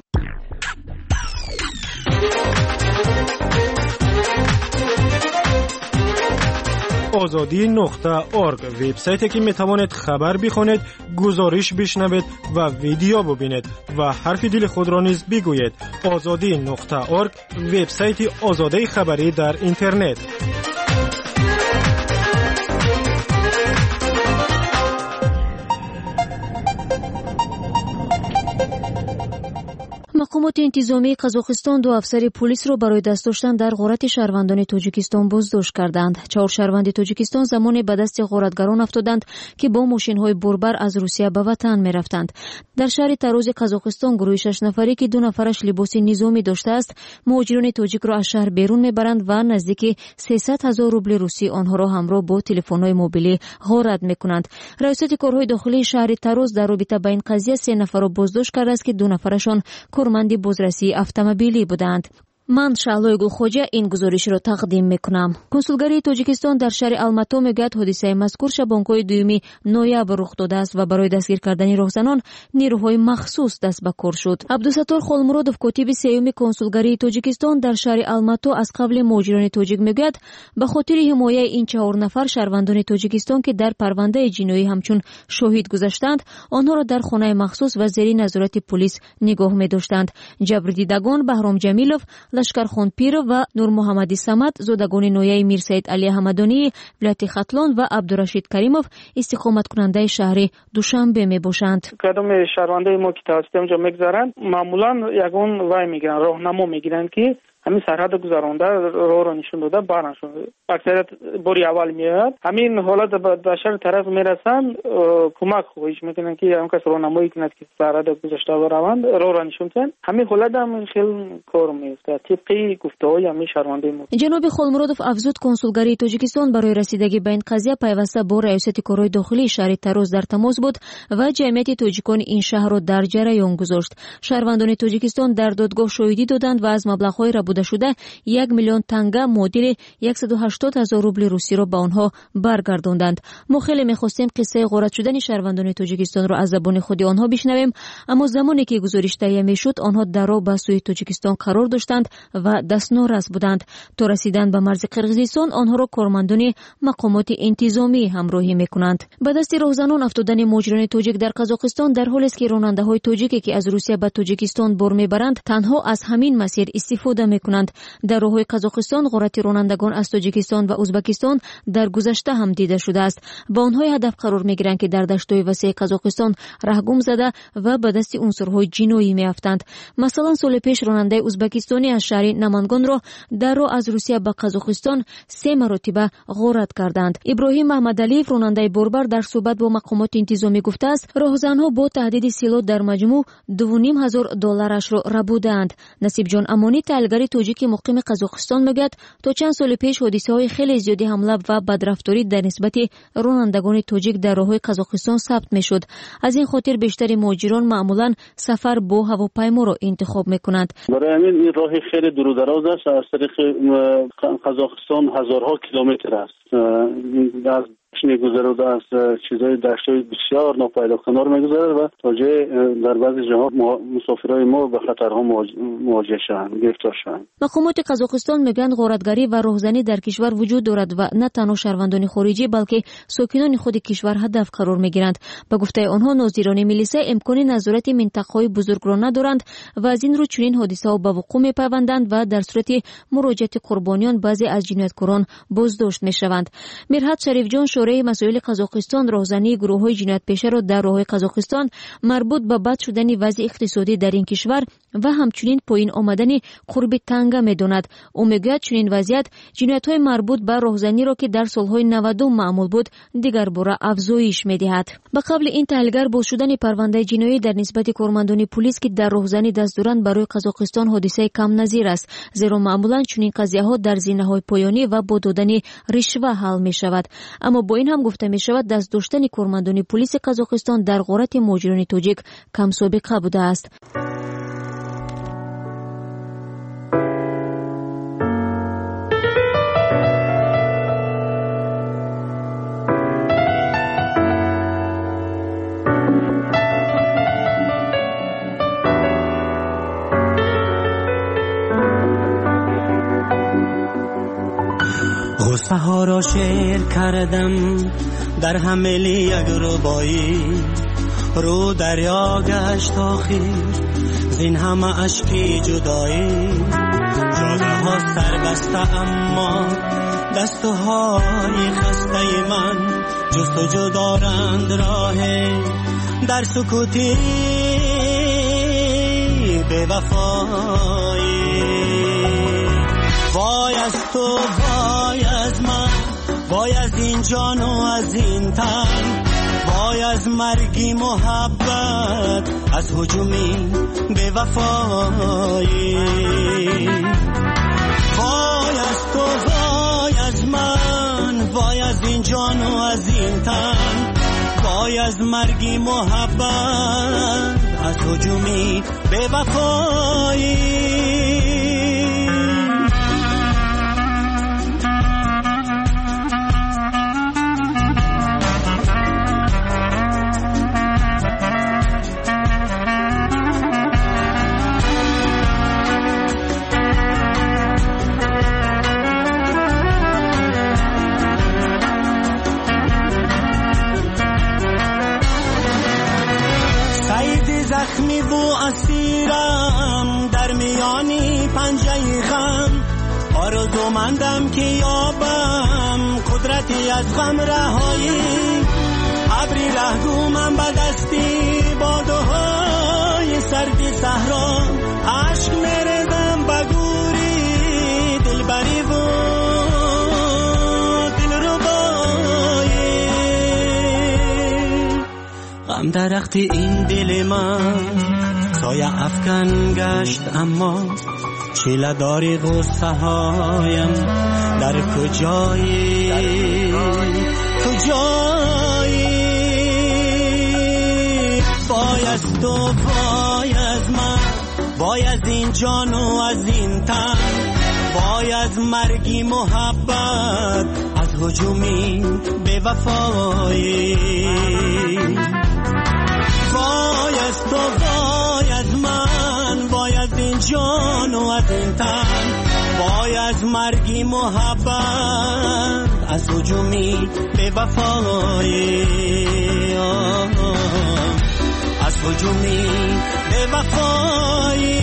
آزادی نقطه اورگ وبسایتی که میتوانید خبر بخونید، گزارش بشنوید و ویدیو ببینید و حرف دل خود را نیز بگویید. آزادی نقطه اورگ وبسایت آزادی خبری در اینترنت. مقامات انتظامی قزاقستان دو افسر پلیس را برای دست داشتن در غارت شهروندان تاجیکستان بازداشت کردند. چهار شهروند تاجیکستان زمانی به دست غارتگران افتادند که با ماشین‌های بربر از روسیه به وطن می‌رفتند. در شهر تروز قزاقستان گروه شش نفری که دو نفرش لباس نظامی داشته است، مهاجران تاجیک را از شهر بیرون می‌برند و نزدیک سیصد هزار روبل روسی آنها را همراه با تلفن‌های موبیلی غارت می‌کنند. ریاست کارهای داخلی شهر تروز در رابطه با این قضیه سه نفر را بازداشت کرده است که دو نفرشان کارمند بازرسی اتومبیلی بودند. من شعلوی گلخوجه این گزارش را تقدیم میکنم. کنسولگری تاجیکستان در شهر الماتو میگوید حادثه مذکور شبانگاه دوم نوامبر رخ داده است و برای دستگیر کردن راهزنان نیروهای مخصوص دست به کار شد. عبدالستار خولمرودов کاتب سیوم کنسولگری تاجیکستان در شهر الماتو از قبل مهاجران تاجیک میگوید به خاطر حمایت این چهار نفر شهروندان تاجیکستان که در پرونده جنایی همچون شاهد گذشتند، آنها را در خانه مخصوص و زیر نظارت پلیس نگاه می‌داشتند. جبردیدگان بهرام جمیلوف، لشکرخان پیر و نور محمدی صمد، زادگان نویه میرسید علی حمدانی ولایت ختلان و عبدالرشید کریموف استقامت کننده شهر دوشنبه می باشند. کدام شهرونده ما که توسط اونجا میگذارند معمولا یگان وای میگیرن، راهنما میگیرن که همین سرحد گذرانده راه را نشون داده برنشون. اکثریت باری اول میاد همین حالت به شهر طرف میرسن، کمک خواهش میکنن که هم کس راهنمایی کند که سرحد گذشته بروند، راه را نشون دهند. همین حالت هم خیلی کار میفته طبق گفته‌های همین شهرونده ما. جناب خولمرودов افزود کنسولگری تاجیکستان برای رسیدگی به این قضیه پیوسته با ریاست کارهای داخلی شهر تروز در تماس بود و جمعیت تاجیکان این شهر را در جریان گذاشت. شهروندان تاجیکستان در دادگاه شاهدی دادند و از مبلغ‌های شده یک میلیون تنگه معادل صد و هشتاد هزار روبل روسی را به آنها برگرداندند. ما خیلی می‌خواستیم قصه غارت شدن شهروندان تاجیکستان را از زبان خود آنها بشنویم، اما زمانی که گزارش تهیه می‌شد آنها در راه به سوی تاجیکستان قرار داشتند و دستنوراست بودند. تا رسیدن به مرز قرقیزستان آنها را کارمندان مقامات انتظامی همراهی می‌کنند. به دست راهزنان افتادن مهاجران تاجیک در قزاقستان در حالی است که راننده‌های تاجیکی که از روسیه به تاجیکستان بار می‌برند تنها از همین مسیر استفاده می‌کنند. در راه‌های قزاقستان غارت رانندگان از تاجیکستان و ازبکستان در گذشته هم دیده شده است. با آنها هدف قرار می‌گیرند که در دشت‌های وسیع قزاقستان رهگم زده و به دست عنصرهای جنایی می‌افتند. مثلا سال پیش راننده ازبکستانی از شهر نمانگان را در راه از روسیه به قزاقستان سه مرتبه غارت کردند. ابراهیم محمدعلیف راننده بربر در صحبت با مقامات انتظامی گفته است راهزنها با تهدید سیلات در مجموع دو و نیم هزار دلارش را ربودند. نصیب جان امانی تحلیلگر تاجیک مقیم قزاقستان میگوید تا چند سال پیش حادثه‌های خیلی زیادی حمله و بدرفتاری در نسبت رانندگان تاجیک در راه‌های قزاقستان ثبت میشد. از این خاطر بیشتر مهاجران معمولا سفر با هواپیما را انتخاب میکنند. برای همین این راه خیلی دور و دراز است. از طریق قزاقستان هزارها کیلومتر است. از میگذره از چیزای دشتای بسیار ناپیدا کنار میگذره و توجه در بعضی جاها مسافرای ما به خطرها مواجه شدن، گرفتار شدن. مقامات قزاقستان میگن غارتگری و راهزنی در کشور وجود دارد و نه تنها شهروندان خارجی بلکه ساکنان خود کشور هدف قرار میگیرند. به گفته آنها ناظران ملیسه امکان نظارت منطقه‌های بزرگ را ندارند و از این رو چنین حادثه‌ها به وقوع میپیوندند و در صورت مراجعت قربانیان بعضی از جنایتکاران بازداشت میشوند. میرحت شریف جان شورای مسائل قزاقستان راهزنی گروه‌های جنایت‌پیشه را در راه‌های قزاقستان مربوط به بد شدن وضع اقتصادی در این کشور و همچنین پایین آمدن قرب تنگه می‌داند. او میگوید چنین وضعیت جنایت‌های مربوط به راهزنی را که در سال‌های نود معمول بود دیگر باره افزایش می‌دهد. به قبل این تحلیلگر باز شدن پرونده جنایی در نسبت کارمندان پلیس که در راهزنی دست دارند برای قزاقستان حادثه کم نظیر است، زیرا معمولاً چنین قضیه‌ها در زینه‌های پایانی و با دادن رشوه حل می‌شود. اما با این هم گفته می‌شود دست داشتن کارمندان پلیس قزاقستان در غارت مهاجران تاجیک کم سابقه بوده است. قصه ها را شعر کردم در حمل یک ربایی، رو دریا گشت آخر زین همه اشکی جدایی. جاده ها سربسته اما دستهای خسته من جستجو دارند راه در سکوتی به وفایی. وای از تو، وای از من، وای از این جان و از این تن، وای از مرگی محبت، از هجومی به وفایی. وای از تو، وای از من، وای از این جان و از این تن، وای از مرگی محبت، از هجومی به وفایی. زخمی و اسیرم در میانی پنجه غم، آرزومندم که یابم قدرتی از غم رهایی. ابری رهگومم به دستی بادهای سردی صحرا، عشق میریزم به گوری دلبری و دلربایی. غم درخت این دل من سایه افکن گشت، اما چیله داری غصه هایم در کجایی کجایی. وای از تو، وای از من، وای از این جان و از این تن، وای از مرگی محبت، از هجومی به وفایی. وای از تو، وای از من، وای از این جان و از این تن، وای از مرگی محبت، از هجومی به وفایی. از هجومی به وفایی.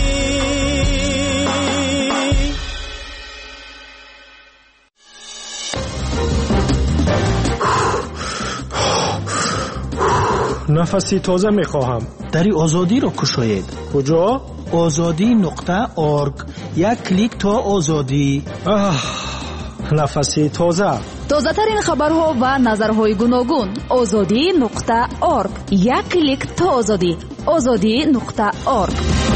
نفسی تازه میخواهم. دری آزادی رو کشاید. کجا؟ آزادی نقطه ارگ. یک کلیک تا آزادی. نفسی تازه. تازه ترین خبرها و نظرهای گوناگون. آزادی نقطه ارگ. یک کلیک تا آزادی. آزادی نقطه ارگ.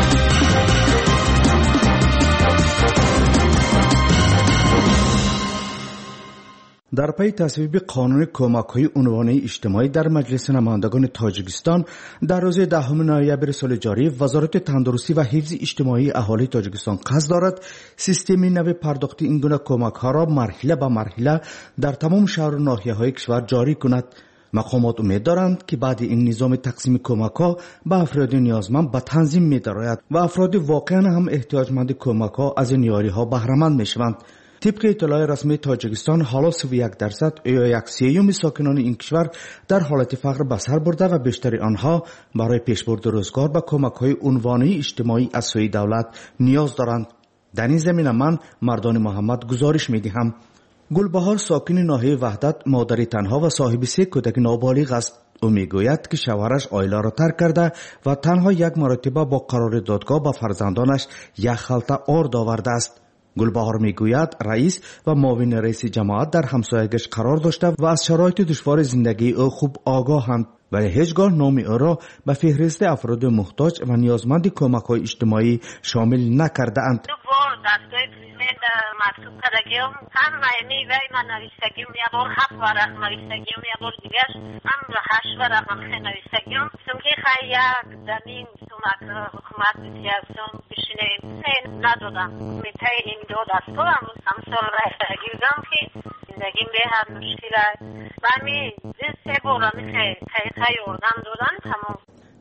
در پی تصویب قانون کمک‌های عنوانی اجتماعی در مجلس نمایندگان تاجیکستان در روز دهم نوامبر سال جاری، وزارت تندرستی و حفظ اجتماعی اهالی تاجیکستان قصد دارد سیستم نو پرداخت این گونه کمک‌ها را مرحله به مرحله در تمام شهر و ناحیه‌های کشور جاری کند. مقامات امید دارند که بعد این نظام تقسیم کمک‌ها به افراد نیازمند به تنظیم می‌دارد و افراد واقعا هم احتیاجمند کمک‌ها از این یاری‌ها بهره‌مند می‌شوند. طبق اطلاع رسمی تاجیکستان، حالا سی و یک درصد یا یک سوم ساکنان این کشور در حالت فقر به سر برده و بیشتر آنها برای پیشبرد روزگار به کمک‌های عنوانی اجتماعی از سوی دولت نیاز دارند. در این زمینه من مردان محمد گزارش می‌دهم. گلبهار ساکن ناحیه وحدت، مادری تنها و صاحب سه کودک نابالغ است. او میگوید که شوهرش عائله را ترک کرده و تنها یک مرتبه با قرار دادگاه به فرزندانش یک خلطه آرد آورده است. گلبهار میگوید رئیس و معاون رئیس جماعت در همسایگیش قرار داشته و از شرایط دشوار زندگی او خوب آگاهند، ولی هیچگاه نام او را به فهرست افراد محتاج و نیازمند کمک‌های اجتماعی شامل نکرده‌اند. دستگاه پریزیدنت مکتوب کردگیم هم رایمی وی من نویستگیم یه بار هفت ورق نویستگیم یه بار دیگرش هم هشت ورق من نویستگیم سمکه خیلی یک دمین سمک حکومت سیاسون بشینیم سین ندادم میتای این دو دستگاه هم هم سال رایستگیم که زندگیم به هر مشکل است و می سه بار میخوای خیلی خیلی اردم دادن تمام.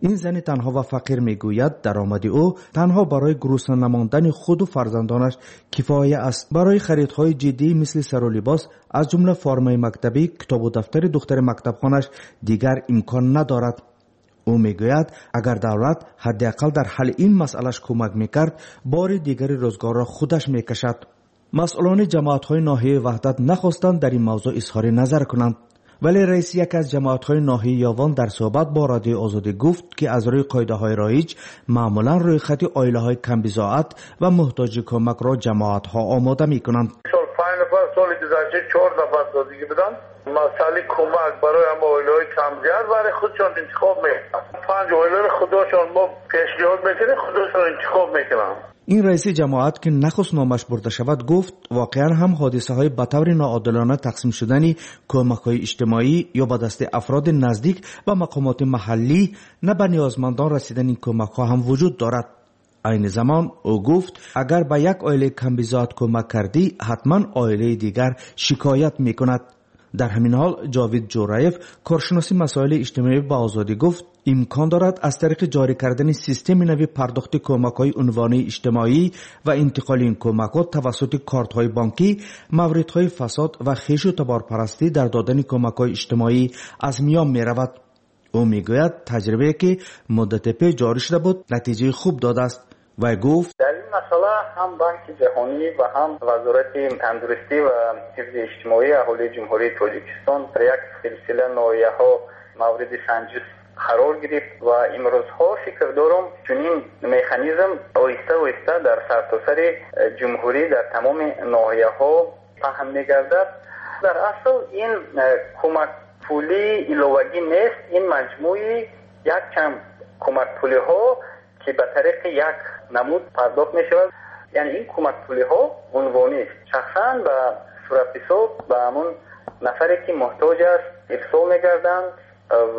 این زن تنها و فقیر میگوید درآمد او تنها برای گرسنه نماندن خود و فرزندانش کفایه است. برای خریدهای جدی مثل سر و لباس از جمله فرمای مکتبی، کتاب و دفتر دختر مکتبخانش دیگر امکان ندارد. او میگوید اگر دولت حداقل در حل این مسئلهش کمک میکرد بار دیگری روزگار را خودش میکشد. مسئولان جماعت‌های ناحیه وحدت نخواستند در این موضوع اظهار نظر کنند، ولی رئیس یک از جماعت‌های ناحیه یاوان در صحبت با رادیو آزادی گفت که از روی قاعده‌های رایج معمولا روی خط عائله‌های کم بضاعت و محتاج کمک را جماعت‌ها آماده می‌کنند. پنج نفر سال گذشته چهار نفر دادگی بدن مسئله کمک برای هم عائله‌های کم‌زیاد برای خودشان انتخاب میکنن. پنج عائله خودشان ما پیشنهاد میکنیم خودشان انتخاب میکنن. این رئیس جماعت که نخست نامش برده شود گفت واقعا هم حادثه های به طور ناعادلانه تقسیم شدنی کمک های اجتماعی یا به دست افراد نزدیک و مقامات محلی نه به نیازمندان رسیدن این کمک ها هم وجود دارد. این زمان او گفت اگر به یک عائله کم بضاعت کمک کردی حتما عائله دیگر شکایت میکند. در همین حال جاوید جورایف کارشناس مسائل اجتماعی با آزادی گفت امکان دارد از طریق جاری کردن سیستم نوی پرداخت کمک‌های عنوانی اجتماعی و انتقال این کمک‌ها توسط کارت‌های بانکی موردهای فساد و خیش و تبارپرستی در دادن کمک‌های اجتماعی از میان می‌رود. او میگوید تجربه که مدت پیش جاری شده بود نتیجه خوب داده است و گفت در این مسئله هم بانک جهانی و هم وزارت تندرستی و حفظ اجتماعی اهالی جمهوری تاجیکستان در یک سلسله ناحیه‌ها مورد سنجش قرار گرفت و امروزها فکر دارم چنین مکانیزم آهسته آهسته در سرتاسر جمهوری در تمام ناحیه‌ها پهن می‌گردد. در اصل این کمک پولی علاوگی نیست، این مجموعی یک کم کمک پولی ها که به طریق یک نمود پرداخت می شود. یعنی این کمک پولی ها عنوانی شخصا به صورت حساب به همون نفری که محتاج است ارسال می گردند و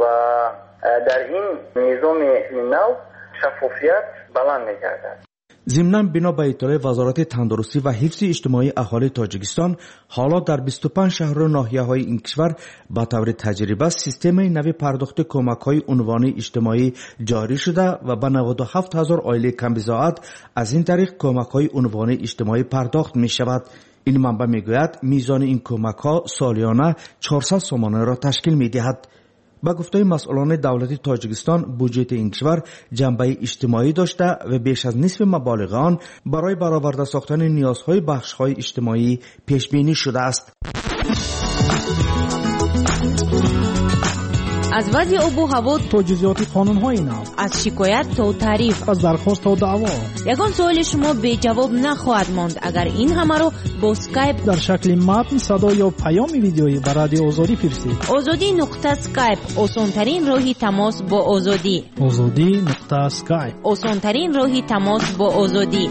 در این نظام نو شفافیت بلند می گردد. ضمناً بنا به اطلاع وزارت تندرستی و حفظ اجتماعی اهالی تاجیکستان حالا در بیست و پنج شهر و ناحیه‌های این کشور به طور تجربه سیستم نوی پرداخت کمک‌های عنوانی اجتماعی جاری شده و به نود و هفت هزار عائله کم بضاعت از این طریق کمک‌های عنوانی اجتماعی پرداخت می‌شود. این منبع میگوید میزان این کمک‌ها سالیانه چهارصد سامانه را تشکیل می‌دهد. با گفته مسئولان دولتی تاجیکستان بودجه این کشور جنبه اجتماعی داشته و بیش از نصف مبالغ آن برای برآورده ساختن نیازهای بخش‌های اجتماعی پیش بینی شده است. از وضع آب و هوا تا جزئیات قانون‌های نو، از شکایت تا تعریف، از درخواست تا دعوا، یگان سوال شما بی جواب نخواهد ماند اگر این همه رو با اسکایپ در شکل متن، صدا یا پیام ویدیویی به رادیو آزادی فرستید. آزادی نقطه اسکایپ آسان‌ترین راهی تماس با آزادی. آزادی نقطه اسکایپ آسان‌ترین راهی تماس با آزادی.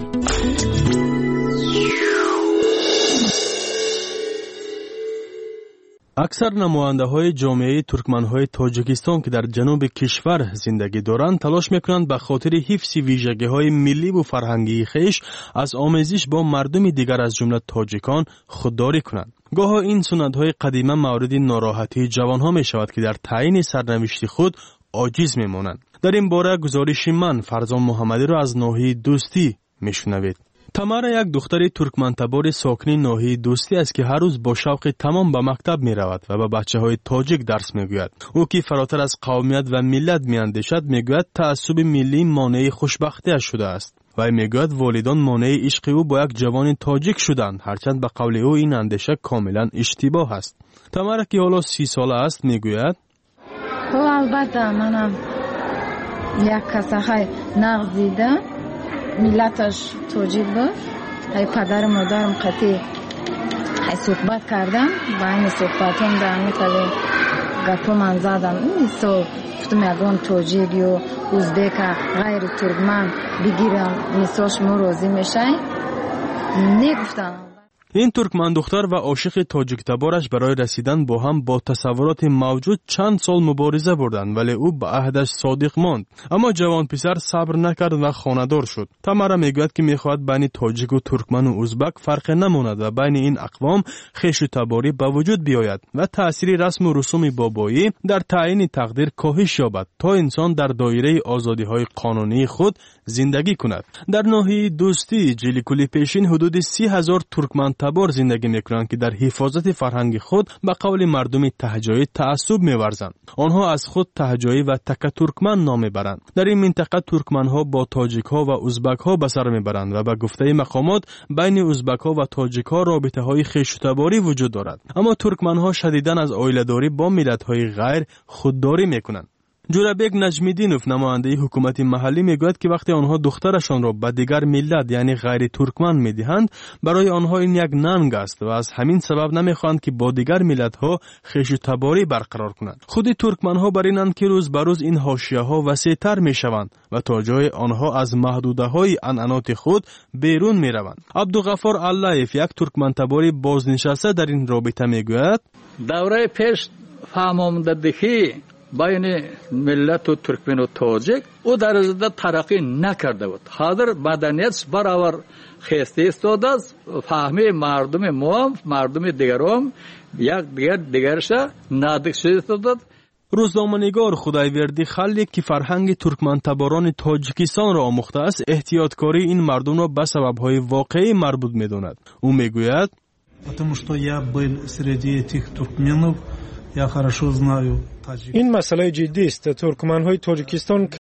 اکثر نماینده های جامعه ترکمن های تاجیکستان که در جنوب کشور زندگی دارند تلاش میکنند به خاطر حفظ ویژگی های ملی و فرهنگی خیش از آمیزش با مردم دیگر از جمله تاجیکان خودداری کنند. گاه این سنت های قدیمه مورد ناراحتی جوان ها می شود که در تعیین سرنوشت خود عاجز می مانند. در این باره گزارش من فرزان محمدی را از ناحیه دوستی میشنوید. تمارا یک دختر ترکمنتبار ساکن ناحیه دوستی است که هر روز با شوق تمام به مکتب می رود و به بچه های تاجیک درس می گوید. او که فراتر از قومیت و ملت می اندیشد می گوید تعصب ملی مانع خوشبختی شده است و می گوید والدان مانع عشق او با یک جوان تاجیک شدند، هرچند به قول او این اندیشه کاملا اشتباه است. تمارا که حالا سی ساله است می گوید خب البته منم یک کسای نغزیده ملتش تاجیک بود. های پدر مادرم قطعی های صحبت کردم با این صحبت هم در میتوی گفت من زدم این سو گفتم یکان تاجیک یا ازبک غیر ترکمن بگیرم مثالش ما راضی میشه نگفتم. این ترکمن دختر و عاشق تاجیک تبارش برای رسیدن با هم با تصورات موجود چند سال مبارزه بردند، ولی او به عهدش صادق ماند. اما جوان پسر صبر نکرد و خانه‌دار شد. تمرا میگوید که میخواهد بین تاجیک و ترکمن و ازبک فرق نماند و بین این اقوام خویش تباری به وجود بیاید و تأثیر رسم و رسوم بابایی در تعیین تقدیر کاهش یابد تا انسان در دایره آزادی‌های قانونی خود زندگی کند. در ناحیه دوستی جلیکولی پیشین حدود سی هزار ترکمن تبار زندگی میکنند که در حفاظت فرهنگ خود به قول مردم تهجایی تعصب میورزند. آنها از خود تهجایی و تک ترکمن نام میبرند. در این منطقه ترکمن ها با تاجیک ها و ازبک ها به سر میبرند و به گفته مقامات بین ازبک ها و تاجیک ها رابطه های خویشتباری وجود دارد. اما ترکمن ها شدیداً از عائله‌داری با ملت های غیر خودداری میکنند. جورابک نجمیدینوف نماینده حکومت محلی میگوید که وقتی آنها دخترشان را به دیگر ملت یعنی غیر ترکمن میدهند برای آنها این یک ننگ است و از همین سبب نمیخواهند که با دیگر ملت ها خویش تباری برقرار کنند. خود ترکمن ها بر اینند که روز به روز این حاشیه ها وسیع‌تر میشوند و تا جای آنها از محدوده های عنعنات خود بیرون میروند. عبدالغفار علایف یک ترکمن تباری بازنشسته در این رابطه میگوید دوره پیش فهماندهی بین ملت و ترکمن و تاجیک او در ازده ترقی نکرده بود. حاضر مدنیت برابر خسته ایستاده است. فهمی مردم ما مردم دیگرم یک دیگر دیگرش نادیده ایستاده. روزنامه‌نگار خدایوردی خلیق که فرهنگ ترکمن تباران تاجیکستان را آموخته است احتیاطکاری این مردم را به سبب‌های واقعی مربوط می‌داند. او میگوید потому что я был среди этих туркменов. Я хорошо знаю. این مسئله جدی است. ترکمن‌های تاجیکستان